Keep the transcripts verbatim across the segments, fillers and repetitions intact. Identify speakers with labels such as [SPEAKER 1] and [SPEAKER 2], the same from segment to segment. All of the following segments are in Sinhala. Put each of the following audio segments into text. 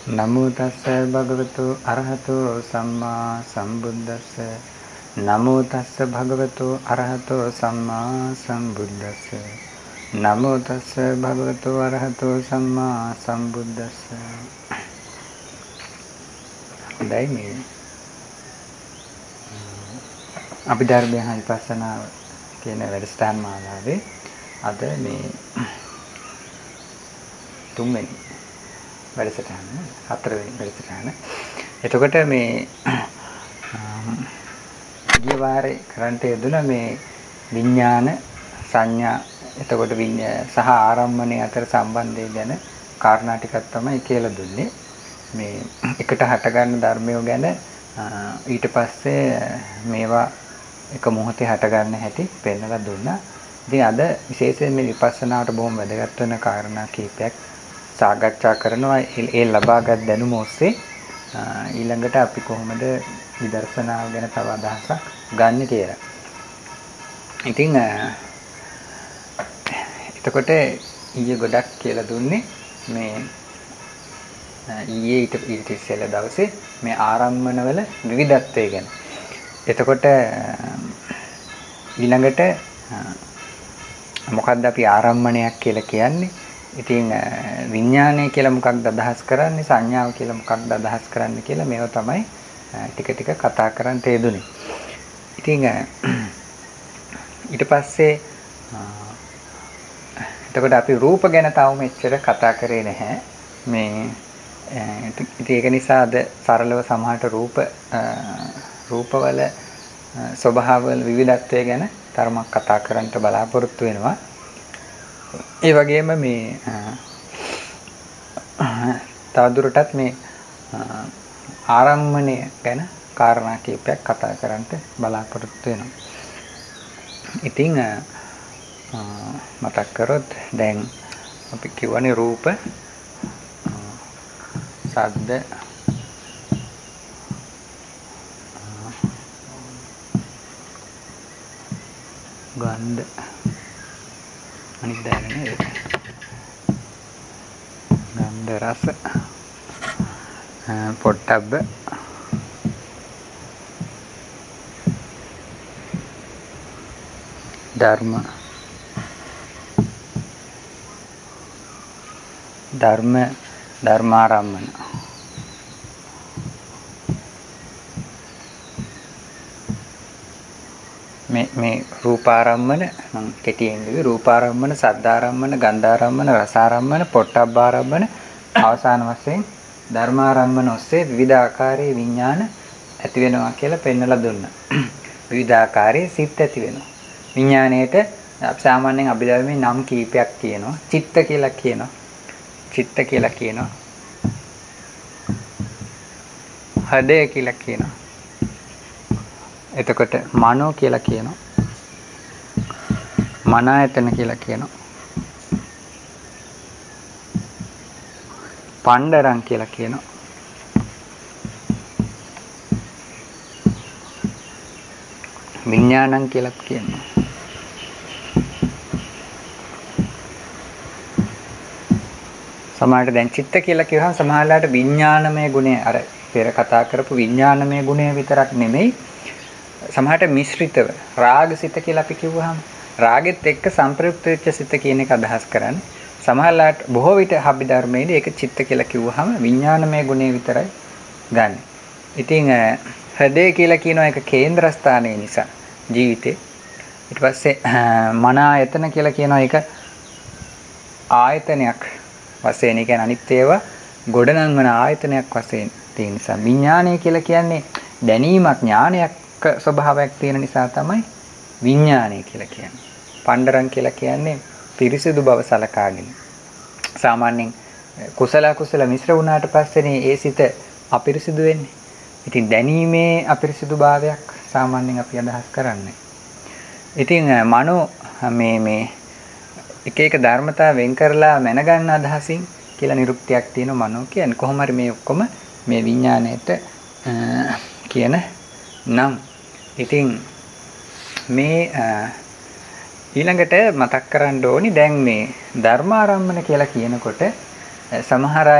[SPEAKER 1] නමෝ තස්ස භගවතු අරහතෝ සම්මා සම්බුද්දස්ස. නමෝ තස්ස භගවතු අරහතෝ සම්මා සම්බුද්දස්ස. නමෝ තස්ස භගවතු අරහතෝ සම්මා සම්බුද්දස්ස. දැයි මේ අභිධර්මයේ විපස්සනාව කියන වැඩසටහන් මාලාවේ අද මේ තුන්වෙනි වැඩසටහන හතරවෙනි වැඩසටහන. එතකොට මේ ගිය වාරේ කරන්ට යෙදුන මේ විඥාන සංඥා එතකොට සහ ආරම්මණය අතර සම්බන්ධය ගැන කාරණා ටිකක් තමයි කියලා දුන්නේ. මේ එකට හටගන්න ධර්මය ගැන ඊට පස්සේ මේවා එක මොහොතේ හටගන්න හැටි පෙන්නලා දුන්නා. ඉතින් අද විශේෂයෙන් මේ විපස්සනාවට බොහොම වැදගත් වෙන කාරණා කීපයක් සාකච්ඡා කරනවා. ඒ ලබාගත් දැනුම ඔස්සේ ඊළඟට අපි කොහොමද විදර්ශනාව ගැන තව අදහසක් ගන්න කියලා. ඉතින් එතකොට ඊයේ ගොඩක් කියලා දුන්නේ මේ ඊයේ ඊට ඉස්සෙල්ලා දවසේ මේ ආරම්මණවල විවිධත්වය ගැන. එතකොට ඊළඟට මොකක්ද අපි ආරම්මණයක් කියලා කියන්නේ? ඉතින් විඥානය කියලා මොකක්ද අදහස් කරන්නේ, සංඥාව කියලා මොකක්ද අදහස් කරන්නේ කියලා මේවා තමයි ටික ටික කතා කරන්න තේදුනේ. ඉතින් ඊට පස්සේ එතකොට අපි රූප ගැන තවම එච්චර කතා කරේ නැහැ. මේ ඉතින් ඒක නිසා අද සරලව සමහරට රූප රූපවල ස්වභාවවල විවිධත්වය ගැන තරමක් කතා කරන්න බලාපොරොත්තු වෙනවා. ඒ වගේම මේ තවදුරටත් මේ ආරම්මණය ගැන කාරණා කීපයක් කතා කරන්න බලාපොරොත්තු වෙනවා. ඉතින් මතක් කරොත් දැන් අපි කියවනේ රූප, ශබ්ද, ගන්ධ අනිත් දැනනේ ගන්ධ රස පොට්ටබ්බ ධර්ම ධර්ම ධර්මාරම්මන මේ මේ රූපාරම්මන මම කෙටියෙන් කිව්වේ රූපාරම්මන, සද්දාරම්මන, ගන්ධාරම්මන, රසාරම්මන, පොට්ටබ්බාරම්මන අවසාන වශයෙන් ධර්මාරම්මන ඔස්සේ විවිධ ආකාරයේ විඥාන ඇති වෙනවා කියලා පෙන්වලා දුන්නා. විවිධ ආකාරයේ සිත් ඇති වෙනවා. විඥාණයට සාමාන්‍යයෙන් අභිධර්මයේ නම් කීපයක් කියනවා. චිත්ත කියලා කියනවා. චිත්ත කියලා කියනවා. හදය කියලා කියනවා. එතකොට මනෝ කියලා කියනවා. මනායතන කියලා කියනවා. පණ්ඩරං කියලා කියනවා. විඥානං කියලා කියනවා. සමහරට දැන් චිත්ත කියලා කියවහම සමහරලාට විඥානමය ගුණය අර පෙර කතා කරපු විඥානමය ගුණය විතරක් නෙමෙයි සමහරට මිශ්‍රිතව රාගසිත කියලා අපි කිව්වහම රාගෙත් එක්ක සංප්‍රයුක්ත වෙච්ච සිත කියන එක අදහස් කරන්නේ. සමහරලාට බොහෝ විට අභිධර්මයේදී ඒක චිත්ත කියලා කිව්වහම විඥානමය ගුණය විතරයි ගන්න. ඉතින් හෘදය කියලා කියන එක කේන්ද්‍රස්ථානයේ නිසා ජීවිතේ. ඊට පස්සේ මන ආයතන කියලා කියනවා ඒක ආයතනයක් වශයෙන් ඒ කියන්නේ අනිත් ඒවා ගොඩනංවන ආයතනයක් වශයෙන් තියෙන නිසා විඥානය කියලා කියන්නේ දැනීමක් ඥානයක් ස්වභාවයක් තියෙන නිසා තමයි විඥානය කියලා කියන්නේ. පණ්ඩරං කියලා කියන්නේ පිරිසිදු බව සලකාගෙන. සාමාන්‍යයෙන් කුසල කුසල මිශ්‍ර වුණාට පස්සේනේ ඒ සිත අපිරිසිදු වෙන්නේ. ඉතින් දැනීමේ අපිරිසිදුභාවයක් සාමාන්‍යයෙන් අපි අදහස් කරන්නේ. ඉතින් මනෝ මේ මේ එක එක ධර්මතා වෙන් කරලා මැනගන්න අදහසින් කියලා නිරුක්තියක් තියෙනවා මනෝ කියන්නේ. කොහොම හරි මේ ඔක්කොම මේ විඥාණයට කියන නම්. ඉතින් මේ ඊළඟට මතක් කරන්න ඕනි දැන් මේ ධර්මාරම්මන කියලා කියනකොට සමහර අය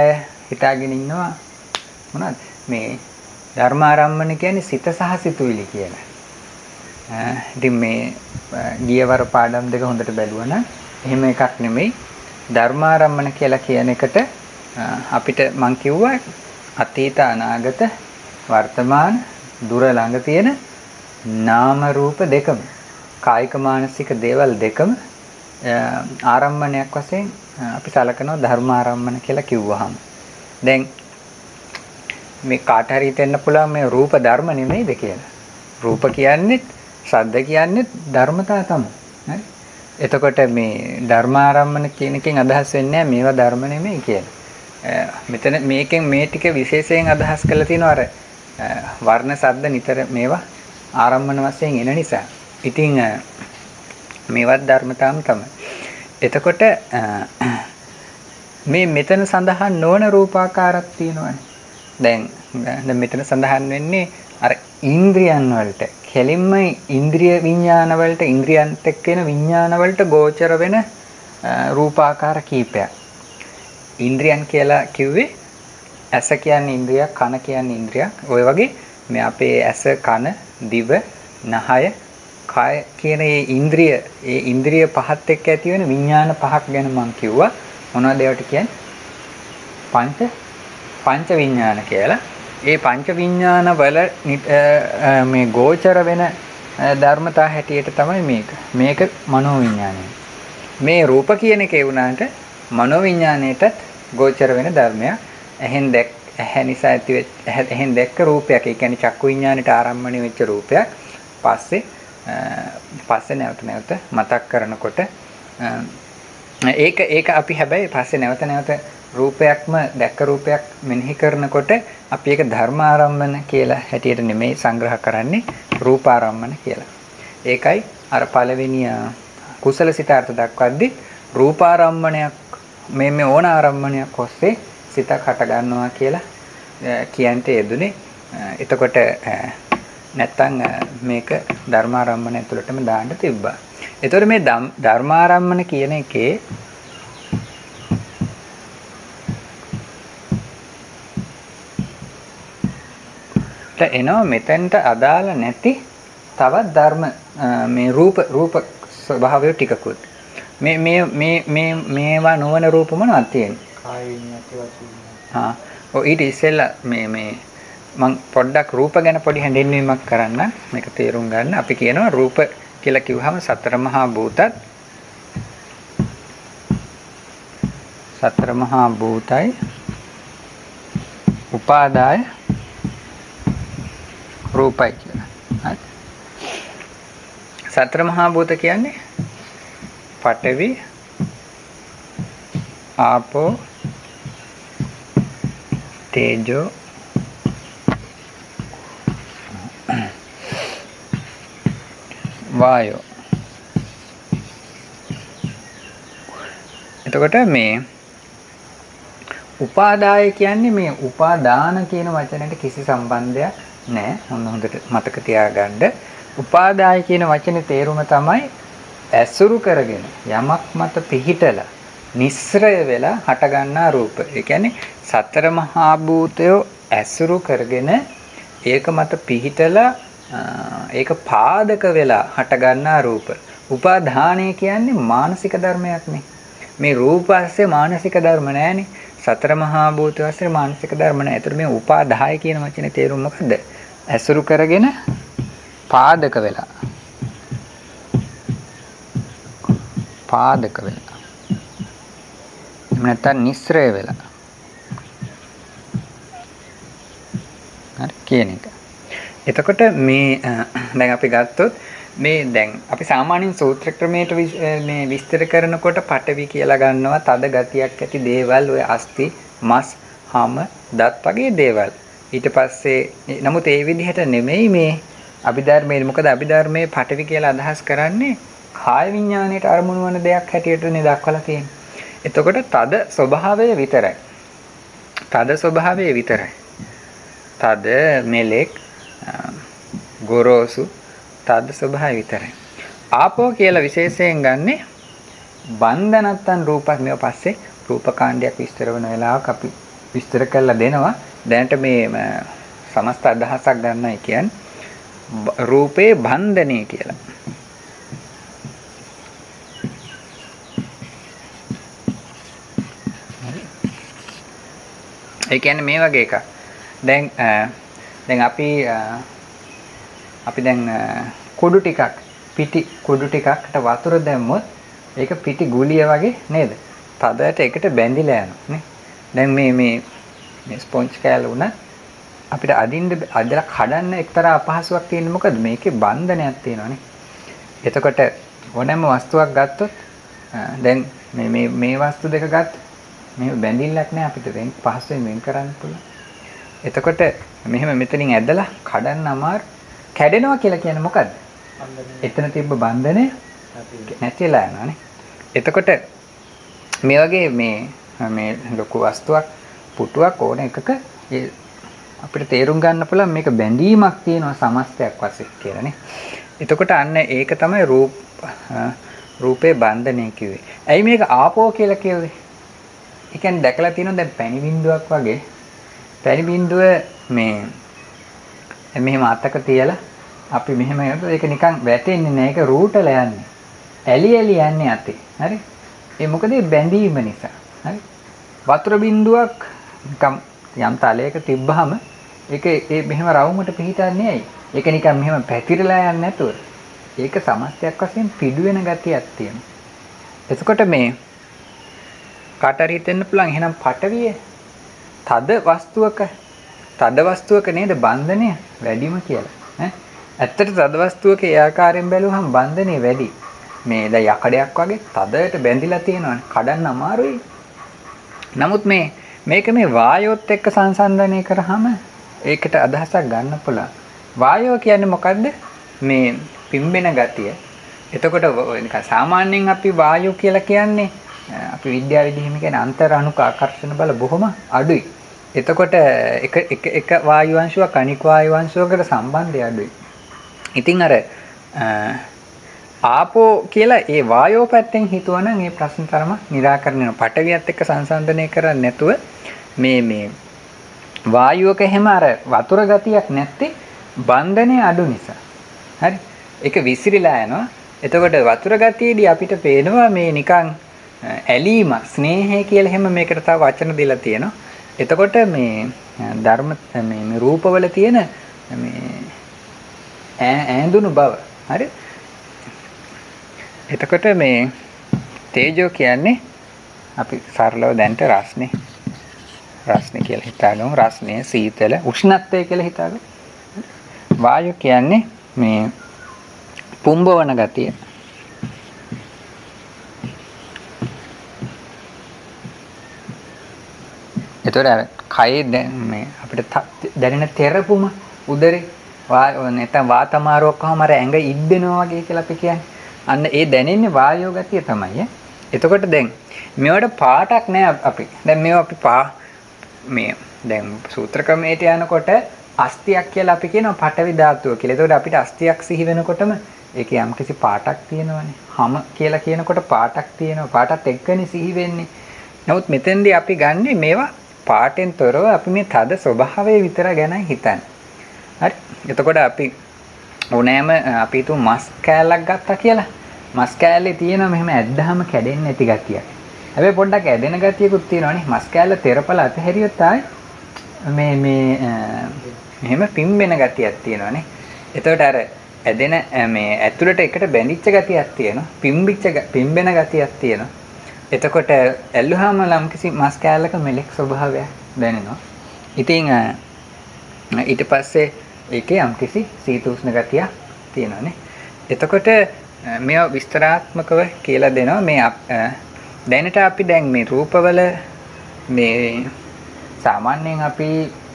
[SPEAKER 1] හිතාගෙන ඉන්නවා මොනවද මේ ධර්මාරම්මන කියන්නේ සිත සහ සිතුවිලි කියලා. ඉතින් මේ ගියවර පාඩම් දෙක හොඳට බැලුවා නම් එහෙම එකක් නෙමෙයි. ධර්මාරම්මන කියලා කියන එකට අපිට මං කිව්වා අතීත අනාගත වර්තමාන දුර ළඟ තියෙන නාම රූප දෙකම කායික මානසික දේවල් දෙකම ආරම්මණයක් වශයෙන් අපි සලකනවා ධර්මාරම්මන කියලා කිව්වහම. දැන් මේ කාට හරි හිතෙන්න පුළුවන් මේ රූප ධර්ම නෙමෙයිද කියලා. රූප කියන්නේත් ශබ්ද කියන්නේත් ධර්මතා තමයි. හරි. එතකොට මේ ධර්මාරම්මන කියන එකෙන් අදහස් වෙන්නේ මේවා ධර්ම නෙමෙයි කියලා. මෙතන මේකෙන් මේ ටික විශේෂයෙන් අදහස් කරලා තියෙනවා අර වර්ණ ශබ්ද නිතර මේවා ආරම්මන වශයෙන් එන නිසා. ඉතින් මේවත් ධර්මතාවම තමයි. එතකොට මේ මෙතන සඳහන් නොවන රූපාකාරයක් තියෙනවානේ. දැන් දැන් මෙතන සඳහන් වෙන්නේ අර ඉන්ද්‍රියන් වලට, කෙලින්ම ඉන්ද්‍රිය විඥාන වලට, ඉන්ද්‍රියන්ට එක්කෙන විඥාන වලට ගෝචර වෙන රූපාකාර කීපයක්. ඉන්ද්‍රියන් කියලා කිව්වේ ඇස කියන්නේ ඉන්ද්‍රියක්, කන කියන්නේ ඉන්ද්‍රියක්. ඔය වගේ මේ අපේ ඇස, කන, දිව, නහය, කය කියන මේ ඉන්ද්‍රිය, ඒ ඉන්ද්‍රිය පහත් එක්ක ඇති වෙන විඥාන පහක් ගැන මම කිව්වා. මොනවද ඒවට කියන්නේ? පංච පංච විඥාන කියලා. ඒ පංච විඥාන වල මේ ගෝචර වෙන ධර්මතා හැටියට තමයි මේක. මේක මනෝ විඥානය. මේ රූප කියන එකේ වුණාට මනෝ විඥාණයටත් ගෝචර වෙන ධර්මයක්. එහෙන් දැක් ඇහැ නිසා ඇති වෙච්ච එහෙන් දැක්ක රූපයක්. ඒ කියන්නේ චක්කු විඥාණයට ආරම්භණය වෙච්ච රූපයක්. පස්සේ පස්සේ නැවත නැවත මතක් කරනකොට ඒක ඒක අපි හැබැයි පස්සේ නැවත නැවත රූපයක්ම දැක්ක රූපයක් මෙනෙහි කරනකොට අපි ඒක ධර්මාරම්මන කියලා හැටියට නෙමෙයි සංග්‍රහ කරන්නේ රූපාරම්මන කියලා. ඒකයි අර පළවෙනි කුසල සිතාර්ථ දක්වද්දී රූපාරම්මණයක් මේ මේ ඕන ආරම්මණයක් ඔස්සේ සිතක් හට ගන්නවා කියලා කියන්ට යෙදුනේ. එතකොට නැත්තම් මේක ධර්මාරම්මන ඇතුළටම දාන්න තිබ්බා. එතකොට මේ ධර්මාරම්මන කියන එකේ එනවා මෙතෙන්ට අදාළ නැති තවත් ධර්ම මේ රූප රූප ස්වභාවය ටිකකුත් මේ මේ මේ මේ මේවා නොවන රූප මොනවද තියෙන්නේ? කාය විඤ්ඤාති වචී. හා ඔය ඊට ඉස්සෙල්ලා මේ මේ මම පොඩ්ඩක් රූප ගැන පොඩි හැඳින්වීමක් කරන්න මේක තේරුම් ගන්න. අපි කියනවා රූප කියලා කිව්වහම සතර මහා භූතත් සතර මහා භූතයි උපාදාය රූපයි කියලා. හරි. සතර මහා භූත කියන්නේ පඨවි, ආපෝ, තේජෝ, වායෝ. එතකොට මේ උපාදාය කියන්නේ මේ උපාදාන කියන වචනයට කිසි සම්බන්ධයක් නැහැ. හොඳ හොඳට මතක තියාගන්න. උපාදාය කියන වචනේ තේරුම තමයි ඇසුරු කරගෙන යමක් මත පිහිටලා නිස්සරය වෙලා හටගන්නා රූප. ඒ කියන්නේ සතර මහා භූතය ඇසුරු කරගෙන ඒක මත පිහිටලා ඒක පාදක වෙලා හටගන්නා රූප. උපාදානය කියන්නේ මානසික ධර්මයක් නේ. මේ රූපස්සේ මානසික ධර්ම නැහැනේ. සතර මහා භූත වස්සේ මානසික ධර්ම නැහැ. ඒතර මේ උපාදාය කියන වචනේ තේරුම මොකද්ද? ඇසුරු කරගෙන පාදක වෙලා. පාදක වෙලා. එහෙම නැත්නම් නිස්සරය වෙලා. හරි කියන එක. එතකොට මේ දැන් අපි ගත්තොත් මේ දැන් අපි සාමාන්‍යයෙන් සූත්‍ර ක්‍රමයට මේ විස්තර කරනකොට පටවි කියලා ගන්නවා තද ගතියක් ඇති දේවල් ඔය අස්ති මස් හම දත් වගේ දේවල්. ඊට පස්සේ නමුත් ඒ විදිහට නෙමෙයි මේ අභිධර්මයේ. මොකද අභිධර්මයේ පටවි කියලා අදහස් කරන්නේ කාය විඥාණයට අරමුණු වන දෙයක් හැටියටනේ දක්වලා තියෙන්නේ. එතකොට තද ස්වභාවය විතරයි. තද ස්වභාවය විතරයි. තද මෙලෙක් ගොරෝසු තද ස්වභාවය විතරයි. ආපෝ කියලා විශේෂයෙන් ගන්නෙ බන්ධනත්තන් රූපක්. මේ පස්සේ රූපකාණ්ඩයක් විස්තර වෙන වෙලාවක අපි විස්තර කරලා දෙනවා. දැනට මේ සමස්ත අදහසක් ගන්නයි කියන්නේ රූපේ බන්ධනය කියලා. ඒ කියන්නේ මේ වගේ එකක්. දැන් දැන් අපි අපි දැන් කුඩු ටිකක් පිටි කුඩු ටිකකට වතුර දැම්මොත් ඒක පිටි ගුලිය වගේ නේද? තදට එකට බැඳිලා යනවා නේ. දැන් මේ මේ මේ ස්පොන්ජ් කෑල්ල උන අපිට අදින්න අදලා කඩන්න එක්තරා අපහසුයක් තියෙන්නේ මොකද? මේකේ බන්ධනයක් තියෙනවානේ. එතකොට ඕනෑම වස්තුවක් ගත්තොත් දැන් මේ මේ මේ වස්තු දෙක ගත්ත මේ බැඳිල්ලක් නෑ අපිට වෙන් පහසුවෙන් වෙන් කරන්න පුළුවන්. එතකොට මෙහෙම මෙතනින් ඇදලා කඩන්න අමාරු කැඩෙනවා කියලා කියන්නේ මොකද්ද? එතන තිබ්බ බන්ධනය නැතිලා යනවානේ. එතකොට මේ වගේ මේ මේ ලොකු වස්තුවක් පුටුවක් ඕන එකක අපිට තේරුම් ගන්න පුළුවන් මේක බැඳීමක් තියෙනවා සමස්තයක් වශයෙන් කියලානේ. එතකොට අන්න ඒක තමයි රූප රූපේ බන්ධනය කිව්වේ. ඇයි මේක ආපෝ කියලා කිව්වේ? ඒ කියන්නේ දැකලා තියෙනවා දැන් පැණි බින්දුවක් වගේ. පැණි බින්දුව මේ මෙහෙම අතක තියලා අපි මෙහෙම යනකොට ඒක නිකන් වැටෙන්නේ නැහැ. ඒක රූටලා යන්නේ. ඇලි ඇලි යන්නේ අතේ. හරි? ඒ මොකද බැඳීම නිසා. හරි? වතුර බින්දුවක් නිකන් යම් තලයක තිබ්බහම ඒක ඒ මෙහෙම රවුමට පිහිටන්නේ ඇයි? ඒක නිකන් මෙහෙම පැතිරලා යන්නේ නැතුව. ඒක සමස්තයක් වශයෙන් පිඩු වෙන ගතියක් තියෙනවා. එතකොට මේ කාටරි හිතෙන්න පුළුවන් එහෙනම් පටවිය තද වස්තුවක තද වස්තුවක නේද බන්ධනය වැඩිම කියලා. ඈ ඇත්තට තද වස්තුවක ඒ ආකාරයෙන් බැලුවහම බන්ධනය වැඩි. මේ දැන් යකඩයක් වගේ තදට බැඳිලා තියෙනවානේ. කඩන්න අමාරුයි. නමුත් මේ මේක මේ වායොත් එක්ක සංසන්දනය කරාම ඒකට අදහසක් ගන්න පුළුවන්. වායෝ කියන්නේ මොකද්ද? මේ පිම්බෙන ගතිය. එතකොට නිකන් සාමාන්‍යයෙන් අපි වායෝ කියලා කියන්නේ අපි විද්‍යාවේදී එහෙම කියන්නේ අන්තර් අණුක ආකර්ෂණ බල බොහොම අඩුයි. එතකොට එක එක එක වායු අංශුවක් අනික් වායු අංශුවකට සම්බන්ධය අඩුයි. ඉතින් අර ආපෝ කියලා ඒ වායෝ පැත්තෙන් හිතුවනම් මේ ප්‍රශ්න තරම निराකරණය වෙනවා. පඨවියත් එක්ක සංසන්දනය කරන්නේ නැතුව මේ මේ වායුවක හැම අර වතුර ගතියක් නැත්තේ බන්ධනය අඩු නිසා. හරි? ඒක විසිරීලා යනවා. එතකොට වතුර ගතියේදී අපිට පේනවා මේ නිකන් ඇලීම, ස්නේහය කියලා හැම මේකට තව වචන දීලා තියෙනවා. එතකොට මේ ධර්ම මේ රූපවල තියෙන මේ ඈඳුණු බව. හරි? එතකොට මේ තේජෝ කියන්නේ අපි සරලව දැන්ට රස්නේ රස්නේ කියලා හිතාගමු. රස්නේ සීතල උෂ්ණත්වය කියලා හිතාගමු. වායු කියන්නේ මේ පුම්බවන ගතිය. එතකොට කයේ මේ අපිට දැනෙන තෙරපුම උදරේ නැත්නම් වාතමාරුවක් වහම අර ඇඟ ඉද්දෙනවා වගේ කියලා අපි කියන්නේ. අන්න ඒ දැනෙන්නේ වායෝ ගතිය තමයි. එතකොට දැන් මේවට පාටක් නෑ අපි. දැන් මේවා අපි පා මේ දැන් සූත්‍ර ක්‍රමයට යනකොට අස්තියක් කියලා අපි කියනවා පඨවි ධාතුව කියලා. එතකොට අපිට අස්තියක් සිහි වෙනකොටම ඒකේ යම්කිසි පාටක් තියෙනවනේ. හම කියලා කියනකොට පාටක් තියෙනවා. පාටත් එක්කනේ සිහි වෙන්නේ. නමුත් මෙතෙන්දී අපි ගන්නේ මේවා පාටෙන් තොරව අපි මේ තද ස්වභාවය විතර ගැනයි හිතන්නේ. හරි? එතකොට අපි ඕනෑම අපි තු මස් කෑල්ලක් ගත්තා කියලා. මස් කෑල්ලේ තියෙනවා මෙහෙම ඇද්දාම කැඩෙන්නේ නැති ගතියක්. හැබැයි පොඩ්ඩක් ඇදෙන ගතියකුත් තියෙනවනේ. මස් කෑල්ල තෙරපල අතහැරියොත් ආයි මේ මේ මෙහෙම පිම්බෙන ගතියක් තියෙනවනේ. එතකොට අර ඇදෙන මේ ඇතුළට එකට බැඳිච්ච ගතියක් තියෙනවා. පිම්බිච්ච පිම්බෙන ගතියක් තියෙනවා. එතකොට ඇල්ලුවාම ලම්කිසි මස් කෑල්ලක මෙලෙක් ස්වභාවයක් දැනෙනවා. ඉතින් ඊට පස්සේ ඒකේ යම්කිසි සීතුෂ්ණ ගතියක් තියෙනවානේ. එතකොට මේවා විස්තරාත්මකව කියලා දෙනවා. මේ දැනට අපි දැන් මේ රූපවල මේ සාමාන්‍යයෙන් අපි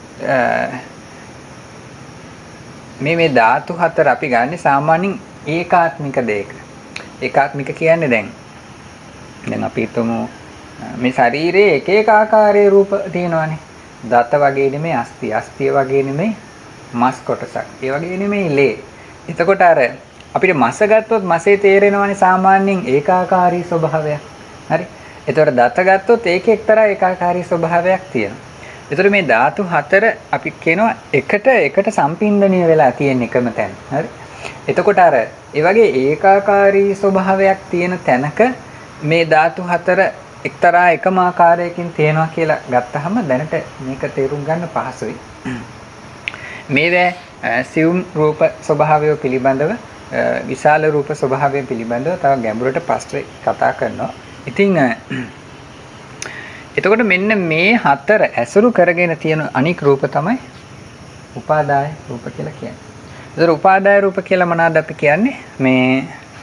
[SPEAKER 1] මේ මේ ධාතු හතර අපි ගන්නේ සාමාන්‍යයෙන් ඒකාත්මික දෙයක. ඒකාත්මික කියන්නේ දැන් දැන් අපි හිතමු මේ ශරීරයේ එක එක ආකාරයේ රූප තියෙනවානේ. දත වගේ නෙමෙයි අස්තිය, අස්තිය වගේ නෙමෙයි මස් කොටසක්. ඒ වගේ නෙමෙයි ලේ. එතකොට අර අපිට මස ගත්තොත් මසේ තේරෙනවානේ සාමාන්‍යයෙන් ඒකාකාරී ස්වභාවයක්. හරි? එතකොට දත ගත්තොත් ඒකේ එක්තරා ඒකාකාරී ස්වභාවයක් තියෙනවා. ඒතර මේ ධාතු හතර අපි කියනවා එකට එකට සම්පින්දණය වෙලා තියෙන එකම තැන. හරි. එතකොට අර ඒ වගේ ඒකාකාරී ස්වභාවයක් තියෙන තැනක මේ ධාතු හතර එක්තරා එකම ආකාරයකින් තියෙනවා කියලා ගත්තහම දැනට මේක තේරුම් ගන්න පහසුයි. මේවැ සියුම් රූප ස්වභාවය පිළිබඳව විශාල රූප ස්වභාවය පිළිබඳව තව ගැඹුරට පස්සේ කතා කරනවා. ඉතින් එතකොට මෙන්න මේ හතර ඇසුරු කරගෙන තියෙන අනික් රූප තමයි උපාදාය රූප කියලා කියන්නේ. ඒතර උපාදාය රූප කියලා මොනවාද අපි කියන්නේ? මේ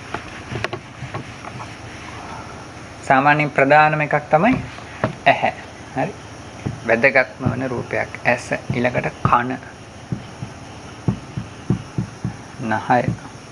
[SPEAKER 1] සාමාන්‍ය ප්‍රධානම එකක් තමයි ඇහැ. හරි. වැදගත්ම වෙන රූපයක් ඇස. ඊළඟට කන, නහය,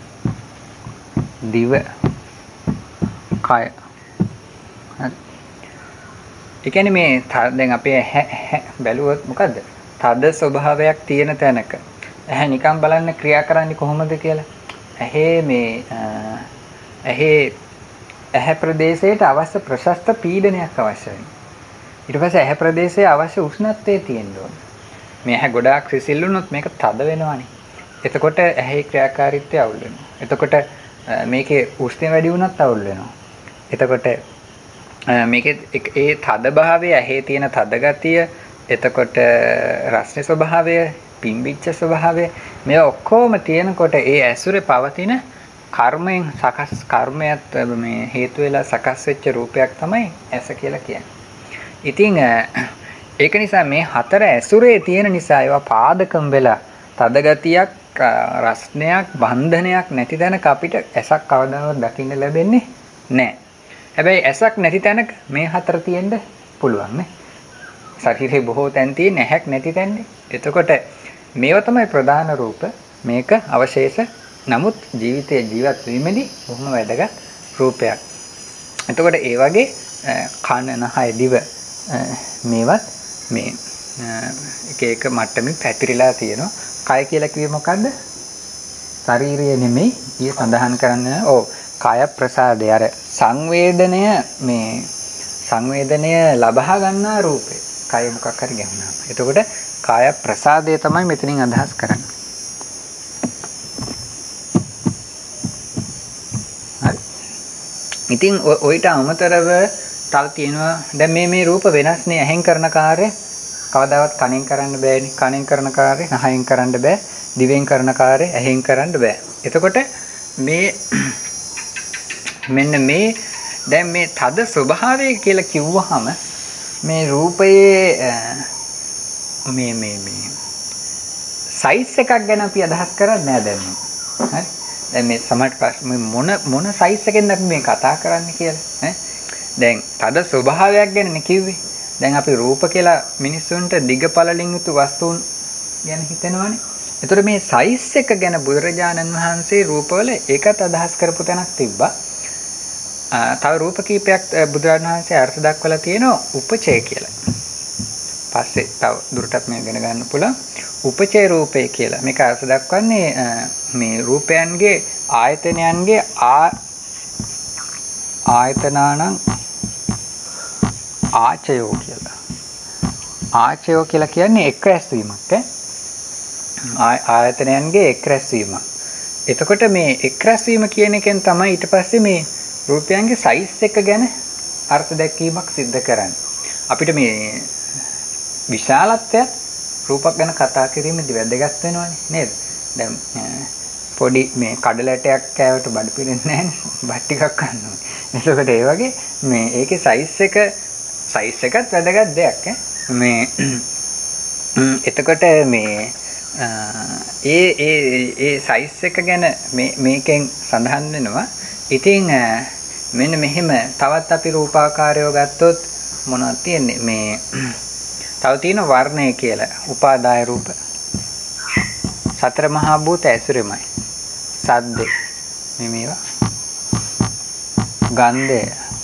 [SPEAKER 1] දිව, කය. හරි. ඒ කියන්නේ මේ දැන් අපේ ඇහැ බැලුවොත් මොකද්ද? තද ස්වභාවයක් තියෙන තැනක ඇහැ නිකන් බලන්න ක්‍රියා කරන්නේ කොහොමද කියලා. ඇහි මේ ඇහි ඇහැ ප්‍රදේශයට අවශ්‍ය ප්‍රශස්ත පීඩනයක් අවශ්‍ය වෙනවා. ඊට පස්සේ ඇහැ ප්‍රදේශයේ අවශ්‍ය උෂ්ණත්වය තියෙන්න ඕන. මේ ඇහැ ගොඩාක් සිසිල් වුණොත් මේක තද වෙනවානේ. එතකොට ඇහි ක්‍රියාකාරීත්වය අවුල් වෙනවා. එතකොට මේකේ උෂ්ණය වැඩි වුණත් අවුල් වෙනවා. එතකොට මේකේ ඒ තද භාවය, ඇහි තියෙන තද ගතිය, එතකොට රස්නේ ස්වභාවය, පිම්බිච්ච ස්වභාවය මේ ඔක්කොම තියෙනකොට ඒ ඇසුරේ පවතින කර්මයෙන් සකස් කර්මයක් මේ හේතු වෙලා සකස් වෙච්ච රූපයක් තමයි ඇස කියලා කියන්නේ. ඉතින් ඒක නිසා මේ හතර ඇසුරේ තියෙන නිසා ඒවා පාදකම් වෙලා තද ගතියක්, රස්නයක්, බන්ධනයක් නැති තැනක අපිට ඇසක් කවදාවත් දකින්න ලැබෙන්නේ නැහැ. හැබැයි ඇසක් නැති තැනක මේ හතර තියෙන්න පුළුවන් නේ. ශරීරේ බොහෝ තැන් තියෙන ඇහැක් නැති තැන්නේ. එතකොට මේවා තමයි ප්‍රධාන රූප. මේක අවශේෂ නමුත් ජීවිතයේ ජීවත් වීමේදී බොහොම වැදගත් රූපයක්. එතකොට ඒ වගේ කන, නහය, දිව මේවත් මේ එක එක මට්ටමින් පැතිරිලා තියෙනවා. කය කියලා කිව්වේ මොකද්ද? ශරීරය නෙමෙයි. ඊය සඳහන් කරන්නේ ඕ කාය ප්‍රසාදය. අර සංවේදනය මේ සංවේදනය ලබා ගන්නා රූපේ. කය මොකක් හරි ගැහුණාම. එතකොට කාය ප්‍රසාදය තමයි මෙතනින් අදහස් කරන්නේ. හරි. ඉතින් ඔයිට අමතරව තව තියෙනවා දැන් මේ මේ රූප වෙනස්නේ. ඇහෙන් කරන කාර්ය කවදාවත් කනෙන් කරන්න බෑනේ. කනෙන් කරන කාර්ය නහයෙන් කරන්න බෑ. දිවෙන් කරන කාර්ය ඇහෙන් කරන්න බෑ. එතකොට මේ මෙන්න මේ දැන් මේ තද ස්වභාවය කියලා කිව්වහම මේ රූපයේ මේ මේ මේ සයිස් එකක් ගැන අපි අදහස් කරන්නේ නැහැ දැන්. හරි. දැන් මේ සමහර මොන මොන සයිස් එකෙන්ද අපි මේ කතා කරන්නේ කියලා ඈ. දැන් තද ස්වභාවයක් ගැන නේ කිව්වේ. දැන් අපි රූප කියලා මිනිස්සුන්ට දිග පළලින් යුතු වස්තුන් ගැන හිතනවානේ. ඒතර මේ සයිස් එක ගැන බුදුරජාණන් වහන්සේ රූපවල ඒකත් අදහස් කරපු තැනක් තිබ්බා. තව රූප කීපයක් බුදුරජාණන් වහන්සේ අර්ථ දක්වලා තියෙනවා උපචය කියලා. පස්සේ තව දුරටත් මේ ඉගෙන ගන්න පුළුවන්. උපචය රූපය කියලා. මේක අර්ථ දක්වන්නේ මේ රූපයන්ගේ ආයතනයන්ගේ ආ ආයතනානං ආචයෝ කියලා. ආචයෝ කියලා කියන්නේ එක් රැස්වීමක් ඈ. ආයතනයන්ගේ එක් රැස්වීමක්. එතකොට මේ එක් රැස්වීම කියන එකෙන් තමයි ඊට පස්සේ මේ රූපයන්ගේ සයිස් එක ගැන අර්ථ දැක්වීමක් සිද්ධ කරන්නේ. අපිට මේ විශාලත්වය රූපක් ගැන කතා කිරීමේදී වැදගත් වෙනවනේ නේද? දැන් පොඩි මේ කඩල ඇටයක් කෑවට බඩ පිරෙන්නේ නැහැනේ. බත් ටිකක් කන්න ඕනේ. එතකොට ඒ වගේ මේ ඒකේ සයිස් එක සයිස් එකත් වැදගත් දෙයක් ඈ. මේ එතකොට මේ ඒ ඒ ඒ සයිස් එක ගැන මේ මේකෙන් සඳහන් වෙනවා. ඉතින් මෙන්න මෙහෙම තවත් අපි රූපාකාරයව ගත්තොත් මොනවද තියෙන්නේ? මේ තව තියෙන වර්ණය කියලා උපාදාය රූප. සතර මහා භූත ඇසුරෙමයි. සද්දේ මේ මේවා. ගන්ධය.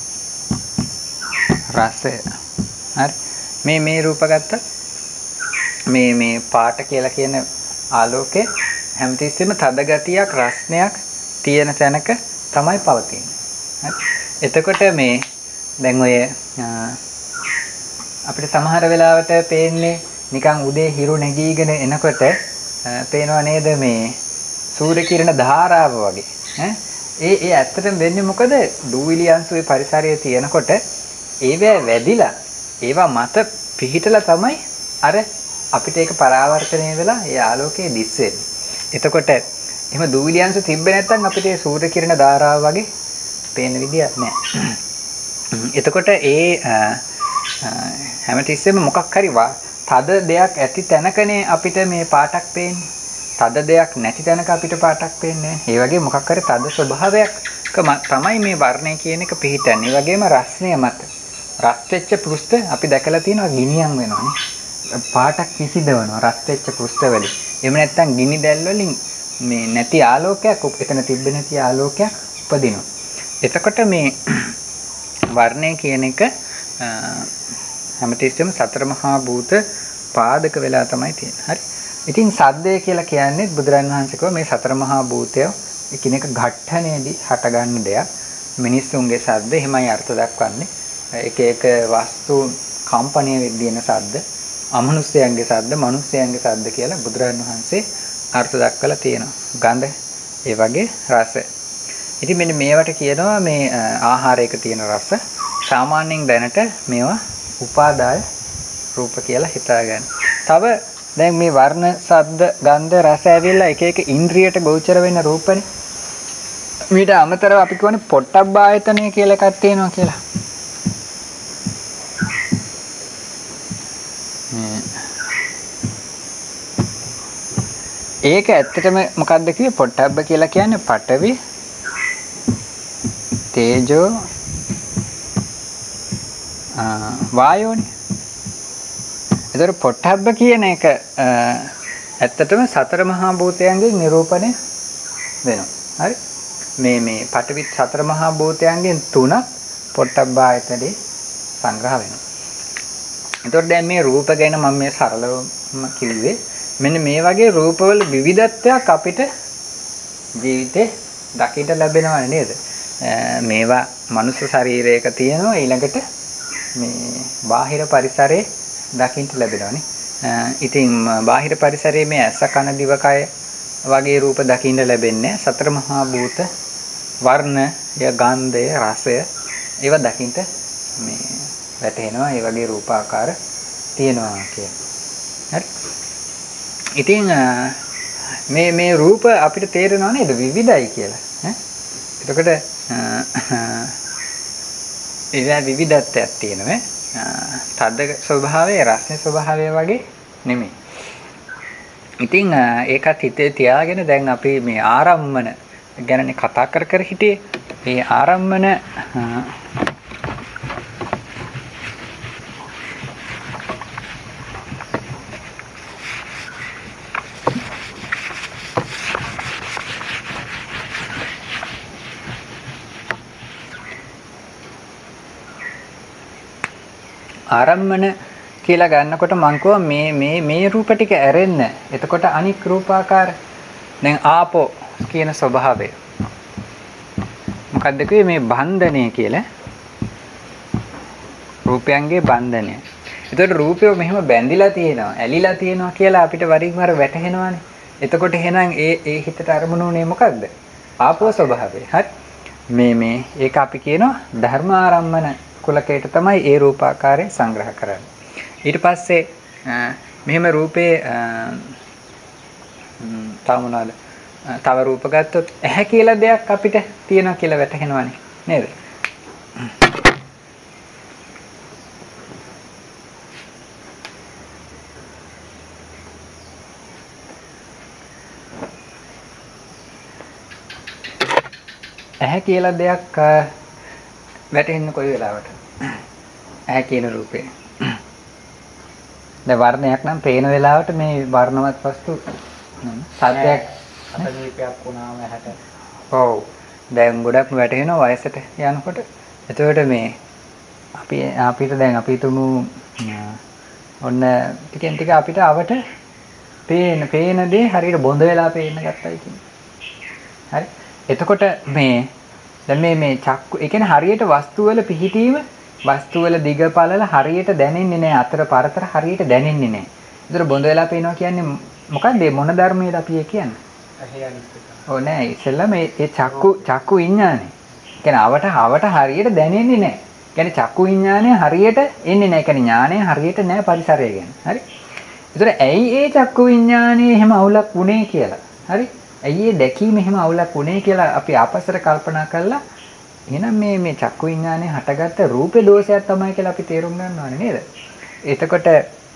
[SPEAKER 1] රසය. හරි. මේ මේ රූප ගත්තා. මේ මේ පාට කියලා කියන ආලෝකේ හැමතිස්සෙම තද ගතියක් රස්නයක් තියෙන තැනක තමයි පවතින්නේ. හරි. එතකොට මේ දැන් ඔය අපිට සමහර වෙලාවට පේන්නේ නිකන් උදේ හිරු නැගීගෙන එනකොට පේනවා නේද මේ සූර්ය කිරණ ධාරාව වගේ ඈ ඒ ඒ ඇත්තටම වෙන්නේ මොකද දූවිලි අංශුවේ පරිසරයේ තියෙනකොට ඒවැ වැඩිලා ඒවා මත පිහිටලා තමයි අර අපිට ඒක පරාවර්තනය වෙලා ඒ ආලෝකයේ දිස් වෙන්නේ. එතකොට එහෙම දූවිලි අංශු තිබ්බේ නැත්නම් අපිට ඒ සූර්ය කිරණ ධාරාව වගේ පේන විදියක් නැහැ. එතකොට ඒ හැමතිස්සෙම මොකක් හරි තද දෙයක් ඇති තැනකනේ අපිට මේ පාටක් පේන්නේ. තද දෙයක් නැති තැනක අපිට පාටක් පේන්නේ නැහැ. ඒ වගේ මොකක් හරි තද ස්වභාවයක් තමයි මේ වර්ණය කියන එක පිහිටන්නේ. ඒ වගේම රස්නය මත රත් වෙච්ච පෘෂ්ඨ අපි දැකලා තියෙනවා ගිනියම් වෙනවානේ. පාටක් විසිදවනවා රත් වෙච්ච පෘෂ්ඨ වලින්. එහෙම නැත්නම් ගිනි දැල් වලින් මේ නැති ආලෝකයක් එතන තිබෙ නැති ආලෝකයක් උපදිනවා. එතකොට මේ වර්ණය කියන එක හැමතිස්සෙම සතර මහා භූත පාදක වෙලා තමයි තියෙන්නේ. හරි. ඉතින් සද්දය කියලා කියන්නේ බුදුරන් වහන්සේ කිව්වා මේ සතර මහා භූතය එකිනෙක ඝට්ටණයේදී හටගන්න දෙයක්. මිනිස්සුන්ගේ සද්ද එහෙමයි අර්ථ දක්වන්නේ. එක එක වස්තු කම්පණය වෙද්දී එන සද්ද, අමනුෂ්‍යයන්ගේ සද්ද, මනුෂ්‍යයන්ගේ සද්ද කියලා බුදුරන් වහන්සේ අර්ථ දක්වලා තියෙනවා. ගඳ, ඒ වගේ රස. ඉතින් මෙන්න මේවට කියනවා මේ ආහාරයක තියෙන රස. සාමාන්‍යයෙන් දැනට මේවා උපාදාය රූප කියලා හිතාගන්න. තව දැන් මේ වර්ණ, ශබ්ද, ගන්ධ, රස ඇවිල්ලා එක එක ඉන්ද්‍රියට ගෝචර වෙන රූපනේ. මීට අමතරව අපි කියන්නේ පොට්ටබ්බ ආයතනය කියලා එකක් තියෙනවා කියලා. ඒක ඇත්තටම මොකක්ද කිව්වේ? පොට්ටබ්බ කියලා කියන්නේ පඨවි, තේජෝ, වායෝනේ. ඒතර පොට්ටබ්බ කියන එක ඇත්තටම සතර මහා භූතයන්ගේ නිරූපණය වෙනවා. හරි? මේ මේ පඨවි සතර මහා භූතයන්ගෙන් තුනක් පොට්ටබ්බ ආයතනේ සංග්‍රහ වෙනවා. ඒතකොට දැන් මේ රූප ගැන මම මේ සරලවම කිව්වේ මෙන්න මේ වගේ රූපවල විවිධත්වයක් අපිට ජීවිතේ දකින්න ලැබෙනවා නේද? මේවා මනුස්ස ශරීරයක තියෙනවා ඊළඟට මේ බාහිර පරිසරයේ දකින්න ලැබෙනවානේ. ඉතින් බාහිර පරිසරයේ මේ ඇස කන දිවකය වගේ රූප දකින්න ලැබෙන්නේ සතර මහා භූත වර්ණ, ය ගන්ධය, රසය ඒවා දකින්න මේ වැටෙනවා. ඒ වගේ රූපාකාර තියෙනවා කියන්නේ. හරි. ඉතින් මේ මේ රූප අපිට තේරෙනව නේද විවිධයි කියලා. ඈ එතකොට ඒවා විවිධත්වයක් තියෙනවා. තද ස්වභාවය, රසන ස්වභාවය වගේ නෙමෙයි. ඉතින් ඒකත් හිතේ තියාගෙන දැන් අපි මේ ආරම්මන ගැනනේ කතා කර කර හිටියේ. මේ ආරම්මන ආරම්මන කියලා ගන්නකොට මං කිව්වා මේ මේ මේ රූප ටික ඇරෙන්න. එතකොට අනික් රූපාකාර දැන් ආපෝ කියන ස්වභාවය. මොකද්ද කිව්වේ මේ බන්ධනය කියලා? රූපයන්ගේ බන්ධනය. එතකොට රූපය මෙහෙම බැඳිලා තියෙනවා, ඇලිලා තියෙනවා කියලා අපිට වරින් වර වැටහෙනවානේ. එතකොට එහෙනම් ඒ ඒ හිතට අරමුණු උනේ මොකද්ද? ආපෝ ස්වභාවය. හරි. මේ මේ ඒක අපි කියනවා ධර්මාරම්මන කුලකයට තමයි ඒ රූපාකාරය සංග්‍රහ කරන්නේ. ඊට පස්සේ මෙහෙම රූපේ තව මොනවාද? තව රූප ගත්තොත් ඇහැ කියලා දෙයක් අපිට තියෙනවා කියලා වැටහෙනවනේ නේද? ඇහැ කියලා දෙයක් වැටෙන්නේ කොයි වෙලාවට? ඇහැ කියන රූපේ. දැන් වර්ණයක් නම් පේන වෙලාවට මේ වර්ණවත් වස්තු සද්දයක් අපදීපයක් වුණාම ඇහැට. ඔව්. දැන් ගොඩක් වැටෙනවා වයසට යනකොට. එතකොට මේ අපි අපිට දැන් අපි තුමු ඔන්න ටිකෙන් ටික අපිට අවට පේන පේන දේ හරියට බොඳ වෙලා පේන්න ගත්තයි කියන්නේ. හරි. එතකොට මේ දැන් මේ මේ චක්කු ඒ කියන්නේ හරියට වස්තු වල පිහිටීම වස්තු වල දිග පළල හරියට දැනෙන්නේ නැහැ. අතර පරතර හරියට දැනෙන්නේ නැහැ. ඒතර බොඳ වෙලා පේනවා කියන්නේ මොකක්ද මොන ධර්මයේද අපි කියන්නේ? ඇහි අනිත්‍යය. ඔව් නෑ ඉස්සෙල්ලා මේ ඒ චක්කු චක්කු විඥානේ. කියන්නේ අවට අවට හරියට දැනෙන්නේ නැහැ. කියන්නේ චක්කු විඥානය හරියට එන්නේ නැහැ. කියන්නේ ඥානය හරියට නැහැ පරිසරය ගැන. හරි? ඒතර ඇයි ඒ චක්කු විඥානේ එහෙම අවුලක් වුනේ කියලා. හරි? ඇයි ඒ දැකීම එහෙම අවුලක් වුනේ කියලා අපි ආපස්සට කල්පනා කළා. එහෙනම් මේ මේ චක්කු විඥානේ හටගත්ත රූපේ දෝෂයක් තමයි කියලා අපි තේරුම් ගන්න ඕනේ නේද? එතකොට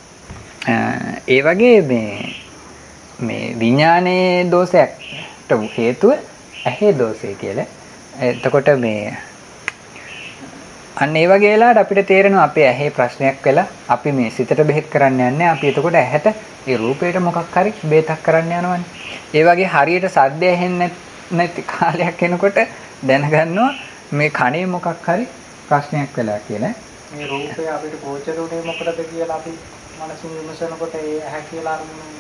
[SPEAKER 1] ඒ වගේ මේ මේ විඥානයේ දෝෂයකට හේතුව ඇහි දෝෂය කියලා. එතකොට මේ අන්න ඒ වගේ වෙලාවට අපිට තේරෙනවා අපේ ඇහි ප්‍රශ්නයක් වෙලා අපි මේ සිතට බෙහෙත් කරන්න යන්නේ. අපි එතකොට ඇහැට ඒ රූපේට මොකක් හරි බෙහෙතක් කරන්න යනවනේ. ඒ වගේ හරියට සද්ද ඇහෙන්නේ නැති කාලයක් එනකොට දැනගන්නවා මේ කණේ මොකක් හරි ප්‍රශ්නයක් වෙලා කියලා.
[SPEAKER 2] මේ රූපය අපිට ගෝචර උනේ මොකටද කියලා අපි මනසින් විමසනකොට ඒ ඇහැ කියලා